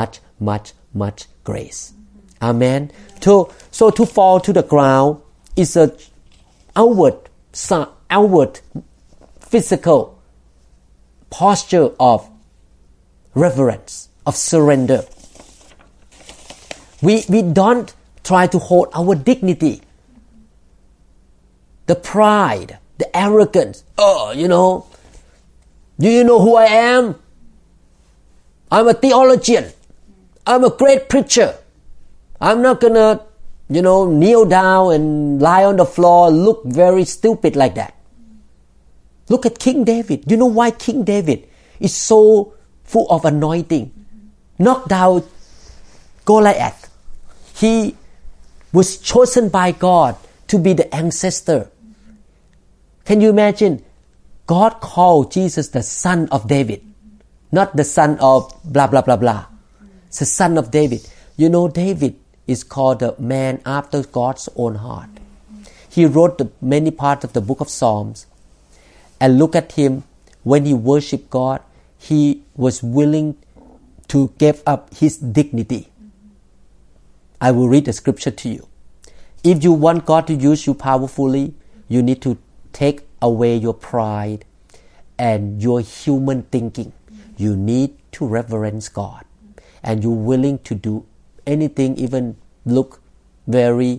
grace. Amen. So to fall to the ground is a outward physical posture of reverence, of surrender. We don't try to hold our dignity, the pride, the arrogance. Do you know who I am? I'm a theologian. I'm a great preacher. I'm not gonna, kneel down and lie on the floor, look very stupid like that. Look at King David. You know why King David is so full of anointing? Knocked out Goliath. He was chosen by God to be the ancestor. Can you imagine? God called Jesus the son of David, not the son of blah, blah, blah, blah. It's the son of David. David is called the man after God's own heart. He wrote many parts of the book of Psalms. And look at him. When he worshiped God, he was willing to give up his dignity. I will read the scripture to you. If you want God to use you powerfully, you need to take away your pride and your human thinking. You need to reverence God. And you're willing to do anything, even look very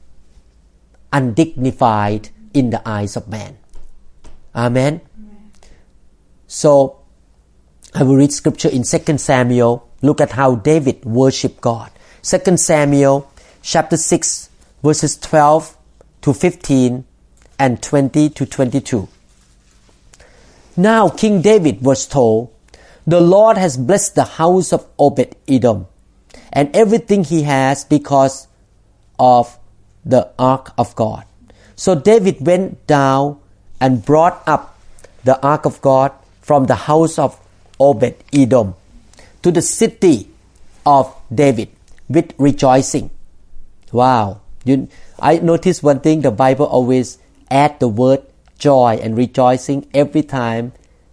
undignified in the eyes of man. Amen. So, I will read scripture in 2 Samuel. Look at how David worshiped God. 2 Samuel chapter 6 verses 12 to 15 and 20 to 22. Now King David was told, the Lord has blessed the house of Obed-Edom and everything he has because of the ark of God. So David went down and brought up the ark of God from the house of Obed-Edom to the city of David with rejoicing. Wow. I noticed one thing, the Bible always add the word joy and rejoicing every time.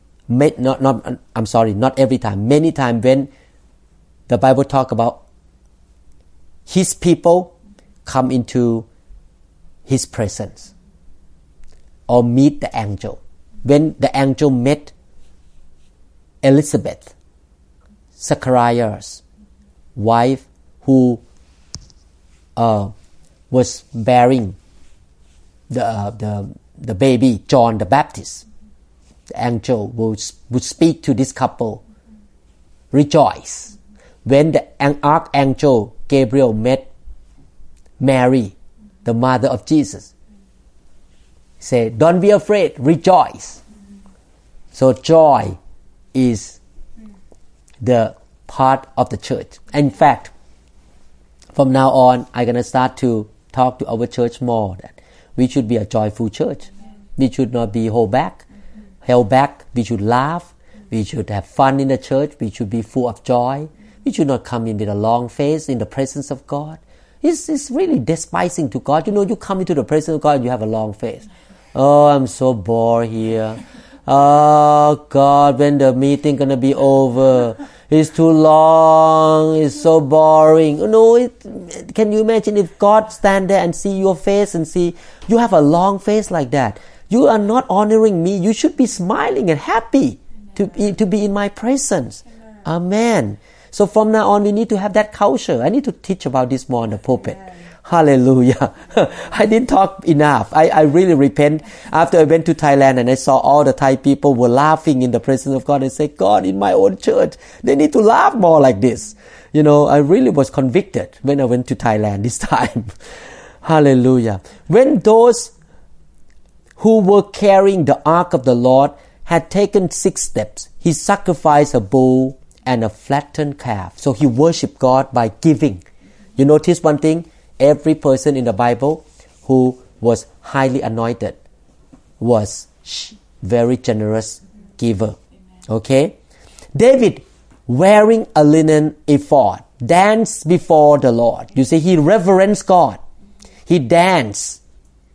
Not every time. Many times when the Bible talk about His people come into His presence or meet the angel. When the angel met Elizabeth, Zachariah's wife, who was bearing the baby John the Baptist, the angel would speak to this couple, rejoice. When the archangel Gabriel met Mary, the mother of Jesus, say, don't be afraid, rejoice. So joy is the part of the church. In fact, from now on, I'm going to start to talk to our church more that we should be a joyful church. We should not be held back. We should laugh. We should have fun in the church. We should be full of joy. We should not come in with a long face in the presence of God. It's really despising to God. You come into the presence of God, you have a long face. Oh, I'm so bored here. Oh, God, when the meeting gonna be over? It's too long. It's so boring. Can you imagine if God stand there and see your face and see you have a long face like that? You are not honoring me. You should be smiling and happy to be in my presence. Amen. So from now on, we need to have that culture. I need to teach about this more on the pulpit. Hallelujah. I didn't talk enough. I really repent. After I went to Thailand and I saw all the Thai people were laughing in the presence of God, I said, God, in my own church, they need to laugh more like this. I really was convicted when I went to Thailand this time. Hallelujah. When those who were carrying the ark of the Lord had taken 6 steps, he sacrificed a bull and a flattened calf. So he worshiped God by giving. You notice one thing? Every person in the Bible who was highly anointed was very generous giver. Okay? David, wearing a linen ephod, danced before the Lord. You see, he reverenced God. He danced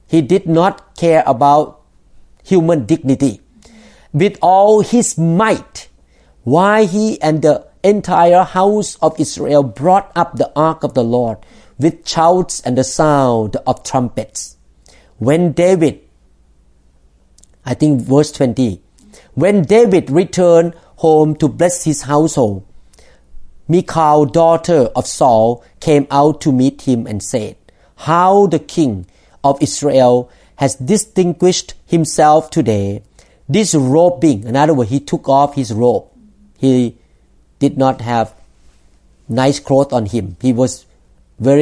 he did not care about human dignity. With all his might, why he and the entire house of Israel brought up the ark of the Lord with shouts and the sound of trumpets. When David, I think verse 20, when David returned home to bless his household, Michal, daughter of Saul, came out to meet him and said, "How the king of Israel has distinguished himself today, disrobing." In other words, he took off his robe. He did not have nice clothes on him. He was very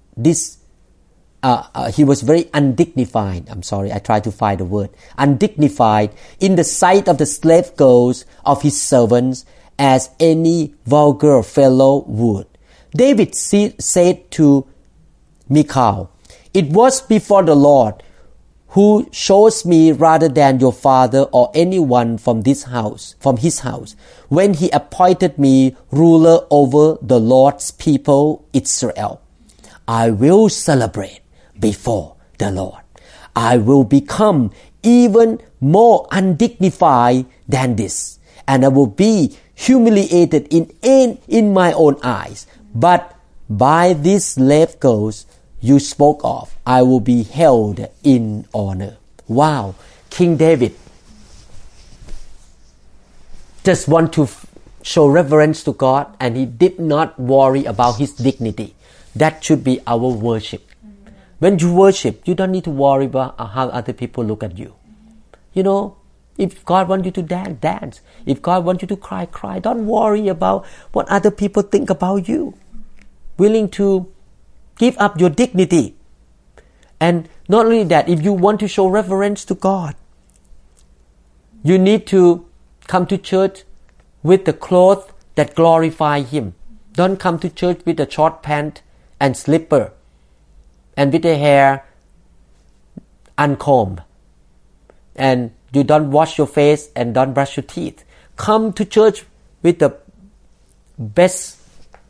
he was very undignified. I'm sorry, I tried to find the word. Undignified in the sight of the slave girls of his servants, as any vulgar fellow would. David said to Michal, "It was before the Lord who chose me rather than your father or anyone from his house, when he appointed me ruler over the Lord's people Israel. I will celebrate before the Lord. I will become even more undignified than this, and I will be humiliated in my own eyes. But by these slave girls you spoke of, I will be held in honor." Wow, King David just want to show reverence to God, and he did not worry about his dignity. That should be our worship. When you worship, you don't need to worry about how other people look at you. You know, if God wants you to dance, dance. If God wants you to cry, cry. Don't worry about what other people think about you. Willing to give up your dignity. And not only that, if you want to show reverence to God, you need to come to church with the clothes that glorify Him. Don't come to church with a short pant and slipper and with the hair uncombed, and you don't wash your face and don't brush your teeth. Come to church with the best,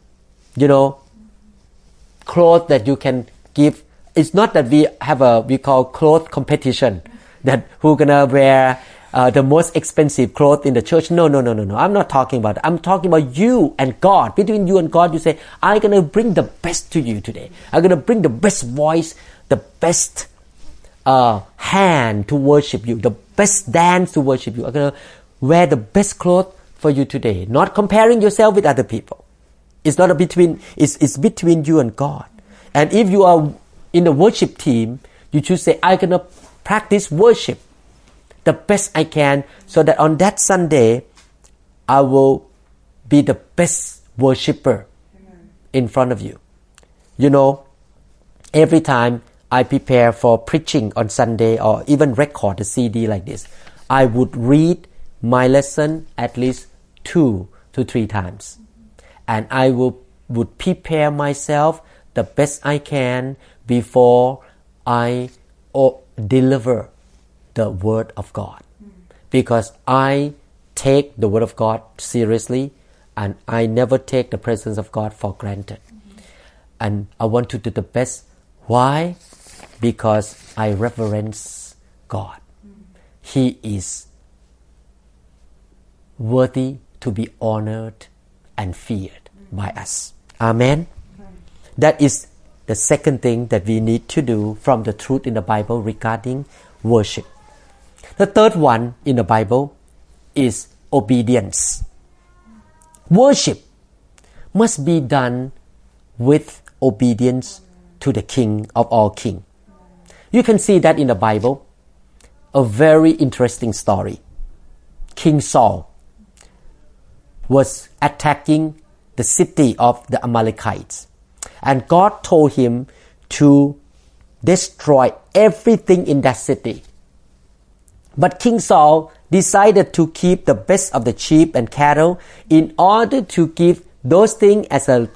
clothes that you can give. It's not that we call clothes competition, that who gonna wear the most expensive clothes in the church. No. I'm not talking about that. I'm talking about you and God. Between you and God, you say, I'm gonna bring the best to you today. I'm gonna bring the best voice, the best hand to worship you, the best dance to worship you. I'm gonna wear the best clothes for you today. Not comparing yourself with other people. It's not it's between you and God. And if you are in the worship team, you should say, I'm gonna practice worship the best I can, so that on that Sunday I will be the best worshiper in front of you. Every time I prepare for preaching on Sunday, or even record a CD like this, I would read my lesson at least 2 to 3 times, and I would prepare myself the best I can before I deliver the Word of God, because I take the Word of God seriously, and I never take the presence of God for granted. And I want to do the best. Why? Because I reverence God. He is worthy to be honored and feared by us. Amen. That is the second thing that we need to do from the truth in the Bible regarding worship. The third one in the Bible is obedience. Worship must be done with obedience to the King of all kings. You can see that in the Bible. A very interesting story. King Saul was attacking the city of the Amalekites, and God told him to destroy everything in that city. But King Saul decided to keep the best of the sheep and cattle in order to give those things as a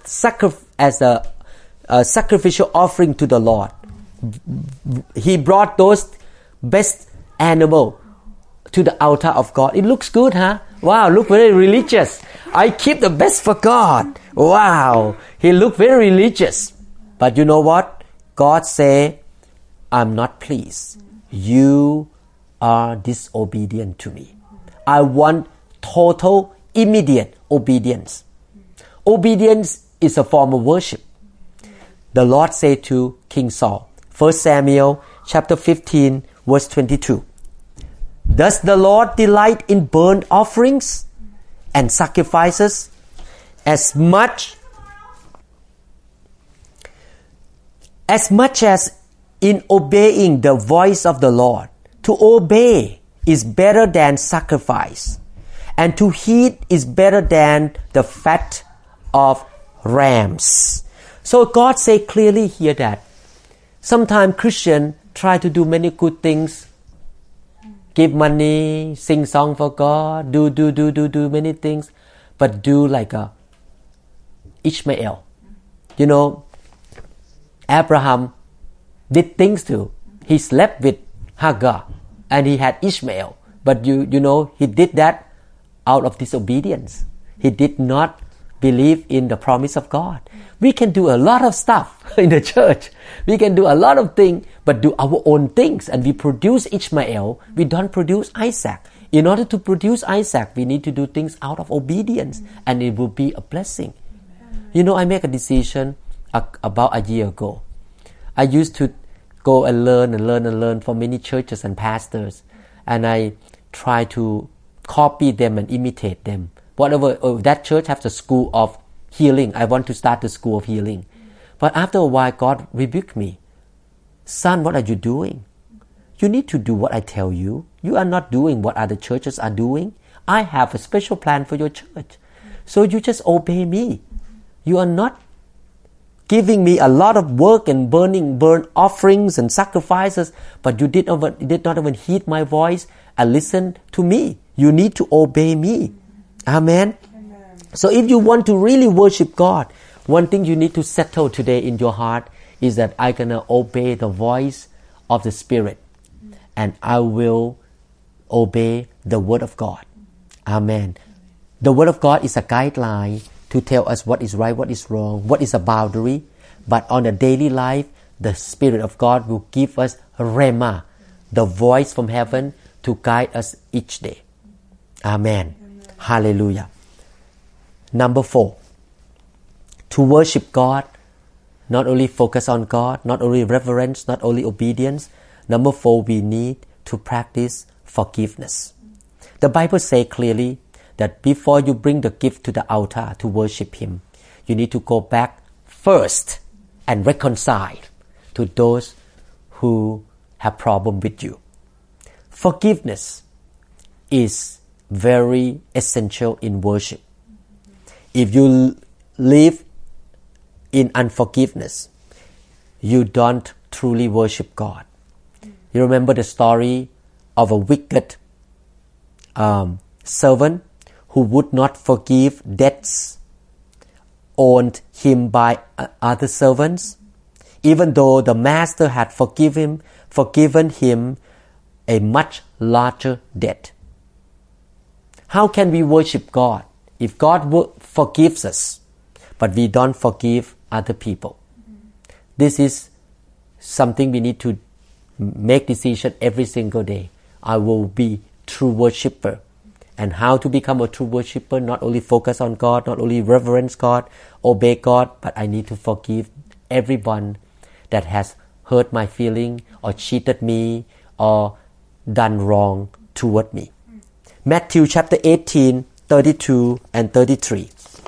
sacrificial offering to the Lord. He brought those best animal to the altar of God. It looks good, huh? Wow, look very religious. I keep the best for God. Wow, he looked very religious. But you know what? God said, I'm not pleased. You are disobedient to me. I want total, immediate obedience. Obedience is a form of worship. The Lord said to King Saul, 1 Samuel chapter 15, verse 22. Does the Lord delight in burnt offerings and sacrifices as much as in obeying the voice of the Lord? To obey is better than sacrifice, and to heed is better than the fat of rams. So God said clearly here that sometimes Christians try to do many good things, give money, sing song for God, do many things, but do like a Ishmael. You know, Abraham did things too. He slept with Hagar and he had Ishmael. But you know, he did that out of disobedience. He did not believe in the promise of God. We can do a lot of stuff in the church. We can do a lot of things, but do our own things. And we produce Ishmael. We don't produce Isaac. In order to produce Isaac, we need to do things out of obedience. And it will be a blessing. You know, I make a decision about a year ago. I used to go and learn from many churches and pastors. And I try to copy them and imitate them. Whatever, that church has a school of healing. I want to start the school of healing. But after a while, God rebuked me. Son, what are you doing? You need to do what I tell you. You are not doing what other churches are doing. I have a special plan for your church. So you just obey me. You are not giving me a lot of work and burn offerings and sacrifices, but you did not even heed my voice and listen to me. You need to obey me. Amen. So if you want to really worship God, one thing you need to settle today in your heart is that I'm going to obey the voice of the Spirit. And I will obey the Word of God. Amen. The Word of God is a guideline to tell us what is right, what is wrong, what is a boundary. But on a daily life, the Spirit of God will give us Rhema, the voice from heaven, to guide us each day. Amen. Hallelujah. Number 4. To worship God, not only focus on God, not only reverence, not only obedience. Number 4, we need to practice forgiveness. The Bible says clearly that before you bring the gift to the altar to worship Him, you need to go back first and reconcile to those who have problem with you. Forgiveness is very essential in worship. If you live in unforgiveness, you don't truly worship God. You remember the story of a wicked servant who would not forgive debts owed him by other servants, even though the master had forgiven him a much larger debt. How can we worship God if God forgives us, but we don't forgive other people? This is something we need to make decision every single day. I will be true worshiper. And how to become a true worshiper? Not only focus on God, not only reverence God, obey God, but I need to forgive everyone that has hurt my feeling or cheated me or done wrong toward me. Matthew chapter 18, 32 and 33.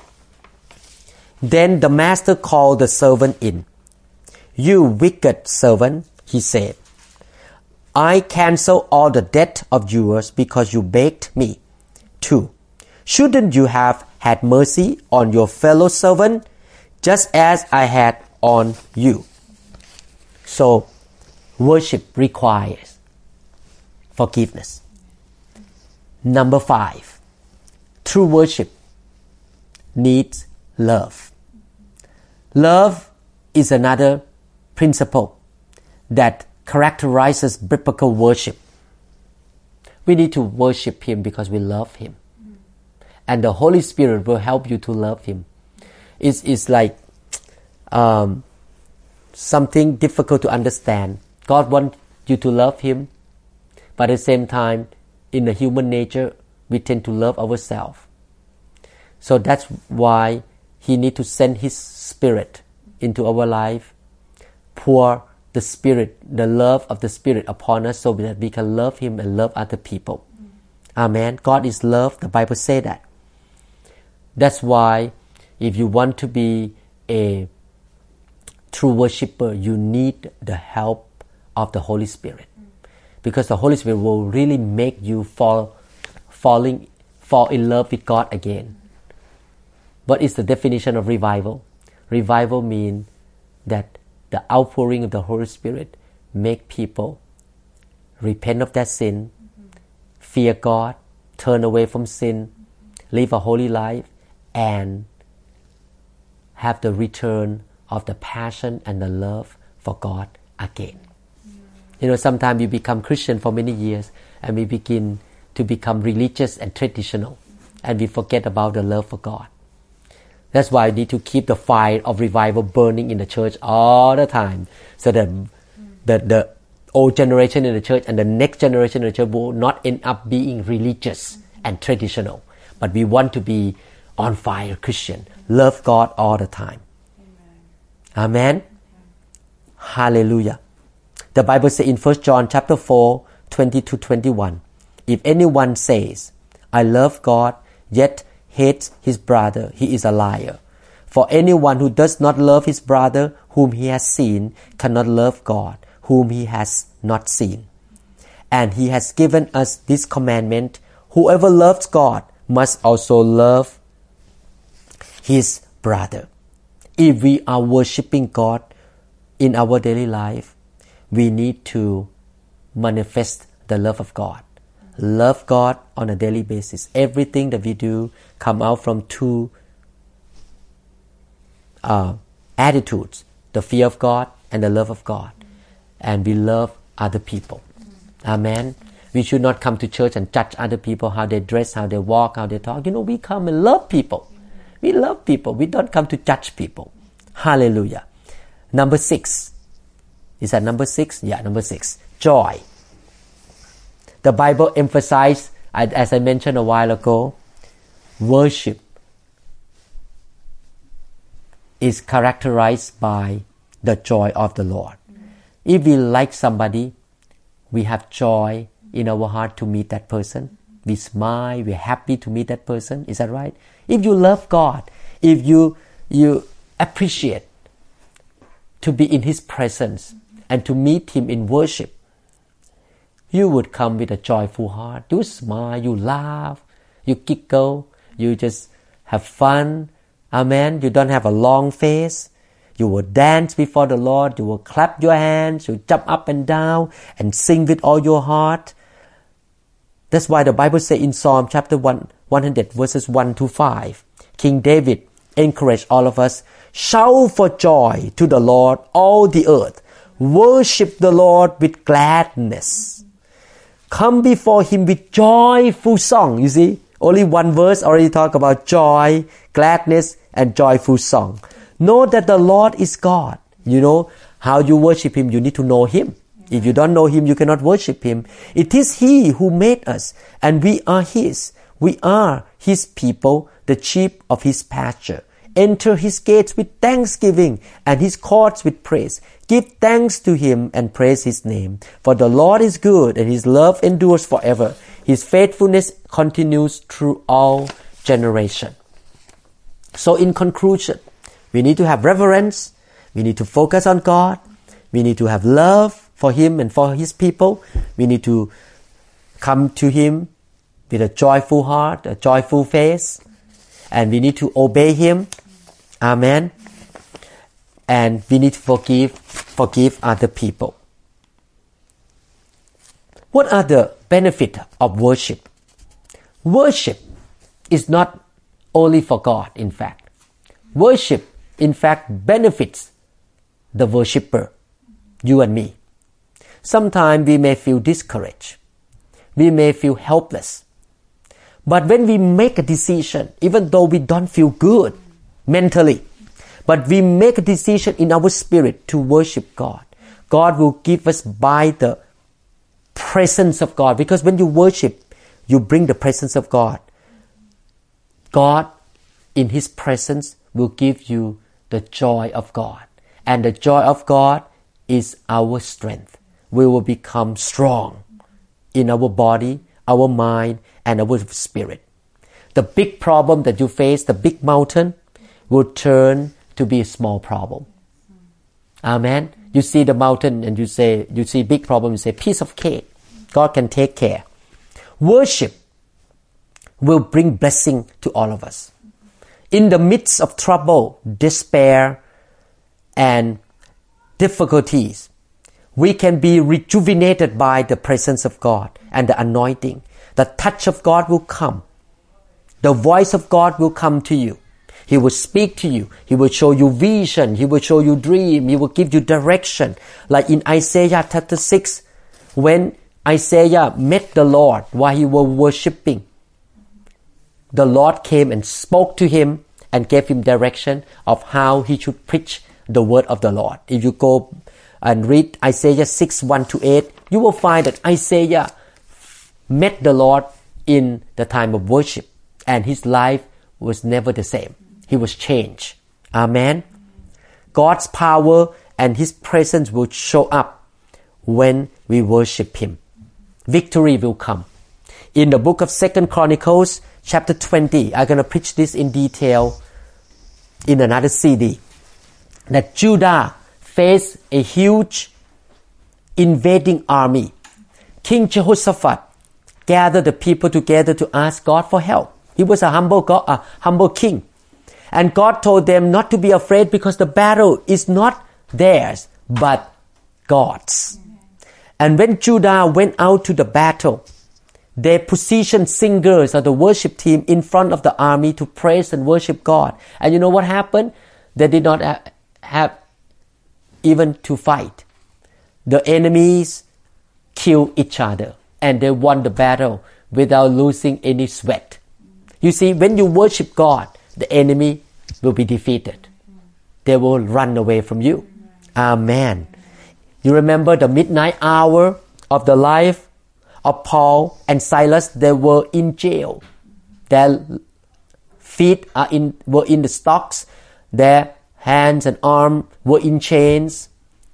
Then the master called the servant in. You wicked servant, he said, I cancel all the debt of yours because you begged me to. Shouldn't you have had mercy on your fellow servant just as I had on you? So, worship requires forgiveness. Number 5, true worship needs love. Love is another principle that characterizes biblical worship. We need to worship Him because we love Him. And the Holy Spirit will help you to love Him. It's like something difficult to understand. God wants you to love Him, but at the same time, in the human nature, we tend to love ourselves. So that's why He needs to send His Spirit into our life, pour the Spirit, the love of the Spirit upon us so that we can love Him and love other people. Amen. God is love. The Bible says that. That's why if you want to be a true worshiper, you need the help of the Holy Spirit. Because the Holy Spirit will really make you fall in love with God again. What is the definition of revival? Revival means that the outpouring of the Holy Spirit make people repent of their sin, fear God, turn away from sin, live a holy life, and have the return of the passion and the love for God again. You know, sometimes we become Christian for many years and we begin to become religious and traditional and we forget about the love for God. That's why we need to keep the fire of revival burning in the church all the time so that the old generation in the church and the next generation in the church will not end up being religious and traditional. But we want to be on fire Christian. Love God all the time. Amen. Hallelujah. The Bible says in 1 John chapter 4, 20-21, if anyone says, I love God, yet hates his brother, he is a liar. For anyone who does not love his brother whom he has seen cannot love God whom he has not seen. And he has given us this commandment, whoever loves God must also love his brother. If we are worshiping God in our daily life, we need to manifest the love of God. Love God on a daily basis. Everything that we do come out from two attitudes, the fear of God and the love of God. And we love other people. Amen. We should not come to church and judge other people, how they dress, how they walk, how they talk. You know, we come and love people. We love people. We don't come to judge people. Hallelujah. Number 6. Is that number 6? Yeah, number 6. Joy. The Bible emphasizes, as I mentioned a while ago, worship is characterized by the joy of the Lord. If we like somebody, we have joy in our heart to meet that person. We smile, we're happy to meet that person. Is that right? If you love God, if you appreciate to be in His presence and to meet Him in worship, you would come with a joyful heart. You smile, you laugh, you giggle, you just have fun. Amen. You don't have a long face. You will dance before the Lord. You will clap your hands. You jump up and down and sing with all your heart. That's why the Bible says in Psalm chapter 100 verses 1-5, King David encouraged all of us, shout for joy to the Lord, all the earth. Worship the Lord with gladness. Come before Him with joyful song. You see, only one verse already talk about joy, gladness, and joyful song. Know that the Lord is God. You know how you worship Him, you need to know Him. If you don't know Him, you cannot worship Him. It is He who made us, and we are His. We are His people, the sheep of His pasture. Enter His gates with thanksgiving and His courts with praise. Give thanks to Him and praise His name. For the Lord is good and His love endures forever. His faithfulness continues through all generations. So in conclusion, we need to have reverence. We need to focus on God. We need to have love for Him and for His people. We need to come to Him with a joyful heart, a joyful face. And we need to obey Him. Amen. And we need to forgive other people. What are the benefits of worship? Worship is not only for God, in fact. Worship, in fact, benefits the worshipper, you and me. Sometimes we may feel discouraged. We may feel helpless. But when we make a decision, even though we don't feel good mentally, but we make a decision in our spirit to worship God, God will give us by the presence of God. Because when you worship, you bring the presence of God. God, in His presence, will give you the joy of God. And the joy of God is our strength. We will become strong in our body, our mind, and our spirit. The big problem that you face, the big mountain, will turn to be a small problem. Amen. You see the mountain and you see big problem, you say, piece of cake. God can take care. Worship will bring blessing to all of us. In the midst of trouble, despair, and difficulties, we can be rejuvenated by the presence of God and the anointing. The touch of God will come. The voice of God will come to you. He will speak to you. He will show you vision. He will show you dream. He will give you direction. Like in Isaiah chapter 6, when Isaiah met the Lord while he was worshiping, the Lord came and spoke to him and gave him direction of how he should preach the word of the Lord. If you go and read Isaiah 6, 1-8, you will find that Isaiah met the Lord in the time of worship, and his life was never the same. He was changed. Amen. God's power and His presence will show up when we worship Him. Victory will come. In the book of 2 Chronicles, chapter 20, I'm going to preach this in detail in another CD. That Judah faced a huge invading army. King Jehoshaphat gathered the people together to ask God for help. He was a humble king. And God told them not to be afraid because the battle is not theirs, but God's. And when Judah went out to the battle, they positioned singers or the worship team in front of the army to praise and worship God. And you know what happened? They did not have even to fight. The enemies killed each other and they won the battle without losing any sweat. You see, when you worship God, the enemy will be defeated. They will run away from you. Amen. You remember the midnight hour of the life of Paul and Silas? They were in jail. Their feet were in the stocks. Their hands and arms were in chains.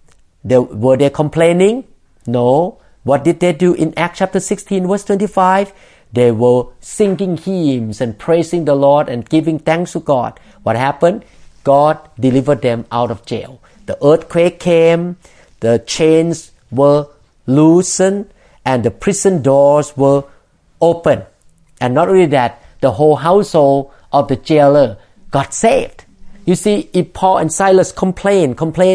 Were they complaining? No. What did they do in Acts chapter 16 verse 25? They were singing hymns and praising the Lord and giving thanks to God. What happened? God delivered them out of jail. The earthquake came, the chains were loosened, and the prison doors were open. And not only that, the whole household of the jailer got saved. You see, if Paul and Silas complain,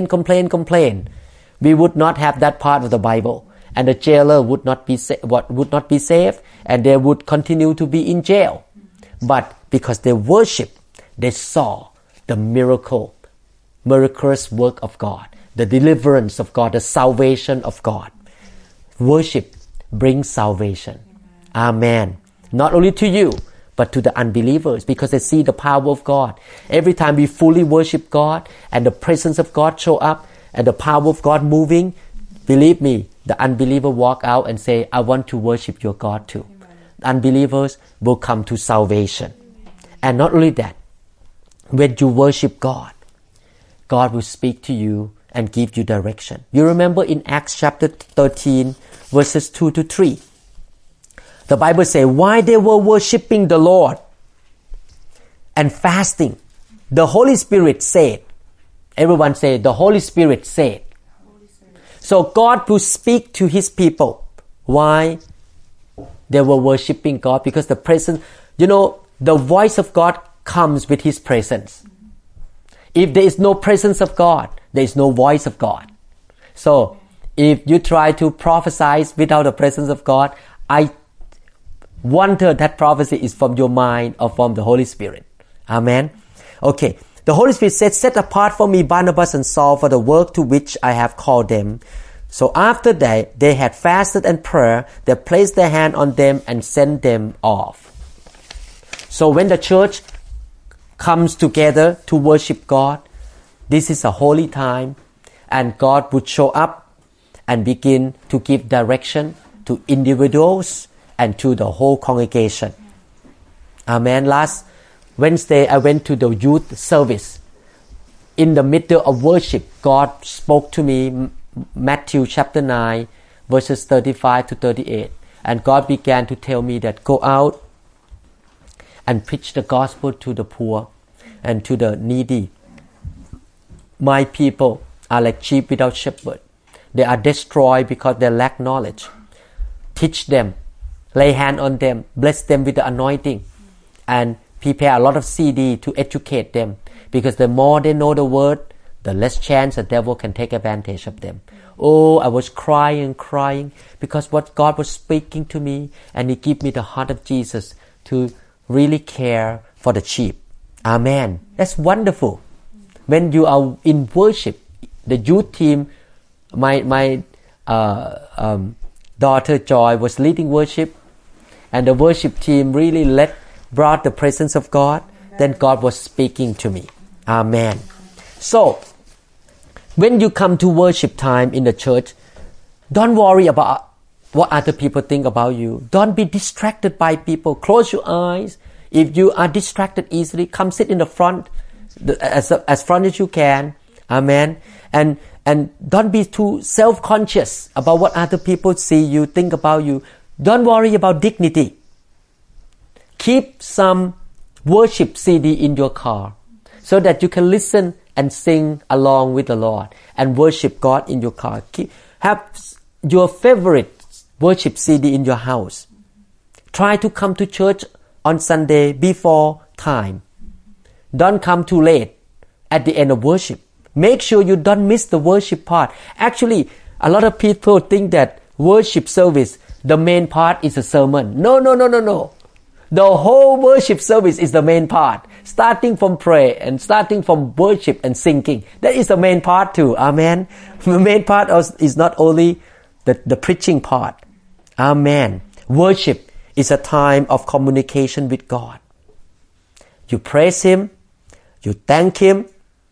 we would not have that part of the Bible. And the jailer would not be saved, and they would continue to be in jail. But because they worshiped, they saw the miraculous work of God, the deliverance of God, the salvation of God. Worship brings salvation. Amen. Not only to you, but to the unbelievers, because they see the power of God. Every time we fully worship God and the presence of God show up and the power of God moving, believe me, the unbeliever walk out and say, I want to worship your God too. Unbelievers will come to salvation. And not only that, when you worship God, God will speak to you and give you direction. You remember in Acts chapter 13, verses 2-3, the Bible says, while they were worshiping the Lord and fasting, the Holy Spirit said, everyone say, the Holy Spirit said. So God will speak to His people. Why? They were worshiping God because the presence, the voice of God comes with His presence. If there is no presence of God, there is no voice of God. So if you try to prophesy without the presence of God, I wonder that prophecy is from your mind or from the Holy Spirit. Amen. Okay. The Holy Spirit said, set apart for me Barnabas and Saul for the work to which I have called them. So after they had fasted and prayer, they placed their hand on them and sent them off. So when the church comes together to worship God, this is a holy time, and God would show up and begin to give direction to individuals and to the whole congregation. Amen. Last Wednesday, I went to the youth service. In the middle of worship, God spoke to me, Matthew chapter 9, verses 35 to 38. And God began to tell me that go out and preach the gospel to the poor and to the needy. My people are like sheep without shepherd. They are destroyed because they lack knowledge. Teach them, lay hand on them, bless them with the anointing, and prepare a lot of CD to educate them. Because the more they know the word, the less chance the devil can take advantage of them. Oh, I was crying because what God was speaking to me, and He gave me the heart of Jesus to really care for the sheep. Amen. That's wonderful. When you are in worship, the youth team, my daughter Joy was leading worship, and the worship team really brought the presence of God. Then God was speaking to me. Amen. So, when you come to worship time in the church, don't worry about what other people think about you. Don't be distracted by people. Close your eyes. If you are distracted easily, come sit in the front, as front as you can. Amen. And don't be too self-conscious about what other people see you, think about you. Don't worry about dignity. Keep some worship CD in your car so that you can listen and sing along with the Lord and worship God in your car. Have your favorite worship CD in your house. Try to come to church on Sunday before time. Don't come too late at the end of worship. Make sure you don't miss the worship part. Actually, a lot of people think that worship service, the main part is a sermon. No. The whole worship service is the main part. Starting from prayer and starting from worship and singing. That is the main part too. Amen. The main part is not only the preaching part. Amen. Worship is a time of communication with God. You praise Him, you thank Him,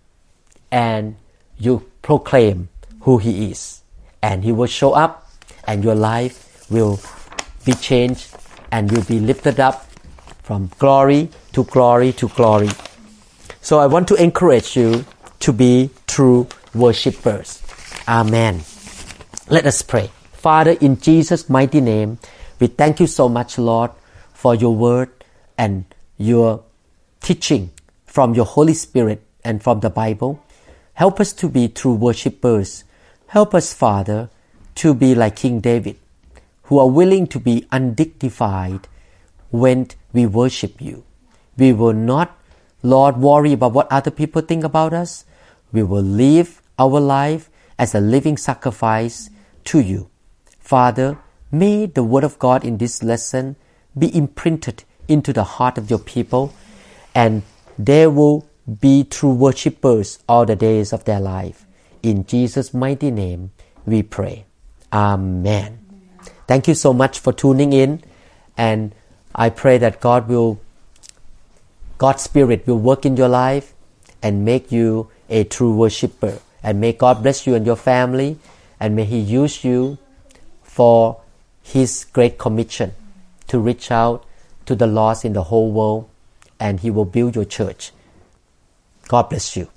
and you proclaim who He is. And He will show up, and your life will be changed and will be lifted up from glory to glory to glory. So I want to encourage you to be true worshipers. Amen. Let us pray. Father, in Jesus' mighty name, we thank you so much, Lord, for your word and your teaching from your Holy Spirit and from the Bible. Help us to be true worshipers. Help us, Father, to be like King David, who are willing to be undignified when we worship you. We will not, Lord, worry about what other people think about us. We will live our life as a living sacrifice to you. Father, may the word of God in this lesson be imprinted into the heart of your people, and they will be true worshipers all the days of their life. In Jesus' mighty name, we pray. Amen. Thank you so much for tuning in, and I pray that God's Spirit will work in your life and make you a true worshiper. And may God bless you and your family, and may He use you for His great commission to reach out to the lost in the whole world, and He will build your church. God bless you.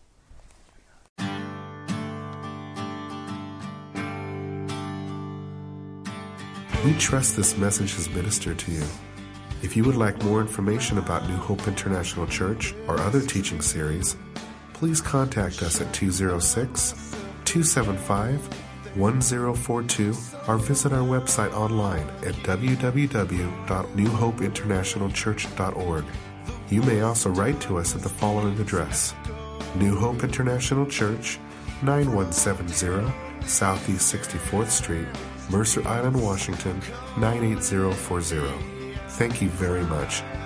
We trust this message has ministered to you. If you would like more information about New Hope International Church or other teaching series, please contact us at 206-275-1042 or visit our website online at www.newhopeinternationalchurch.org. You may also write to us at the following address: New Hope International Church, 9170 Southeast 64th Street, Mercer Island, Washington, 98040. Thank you very much.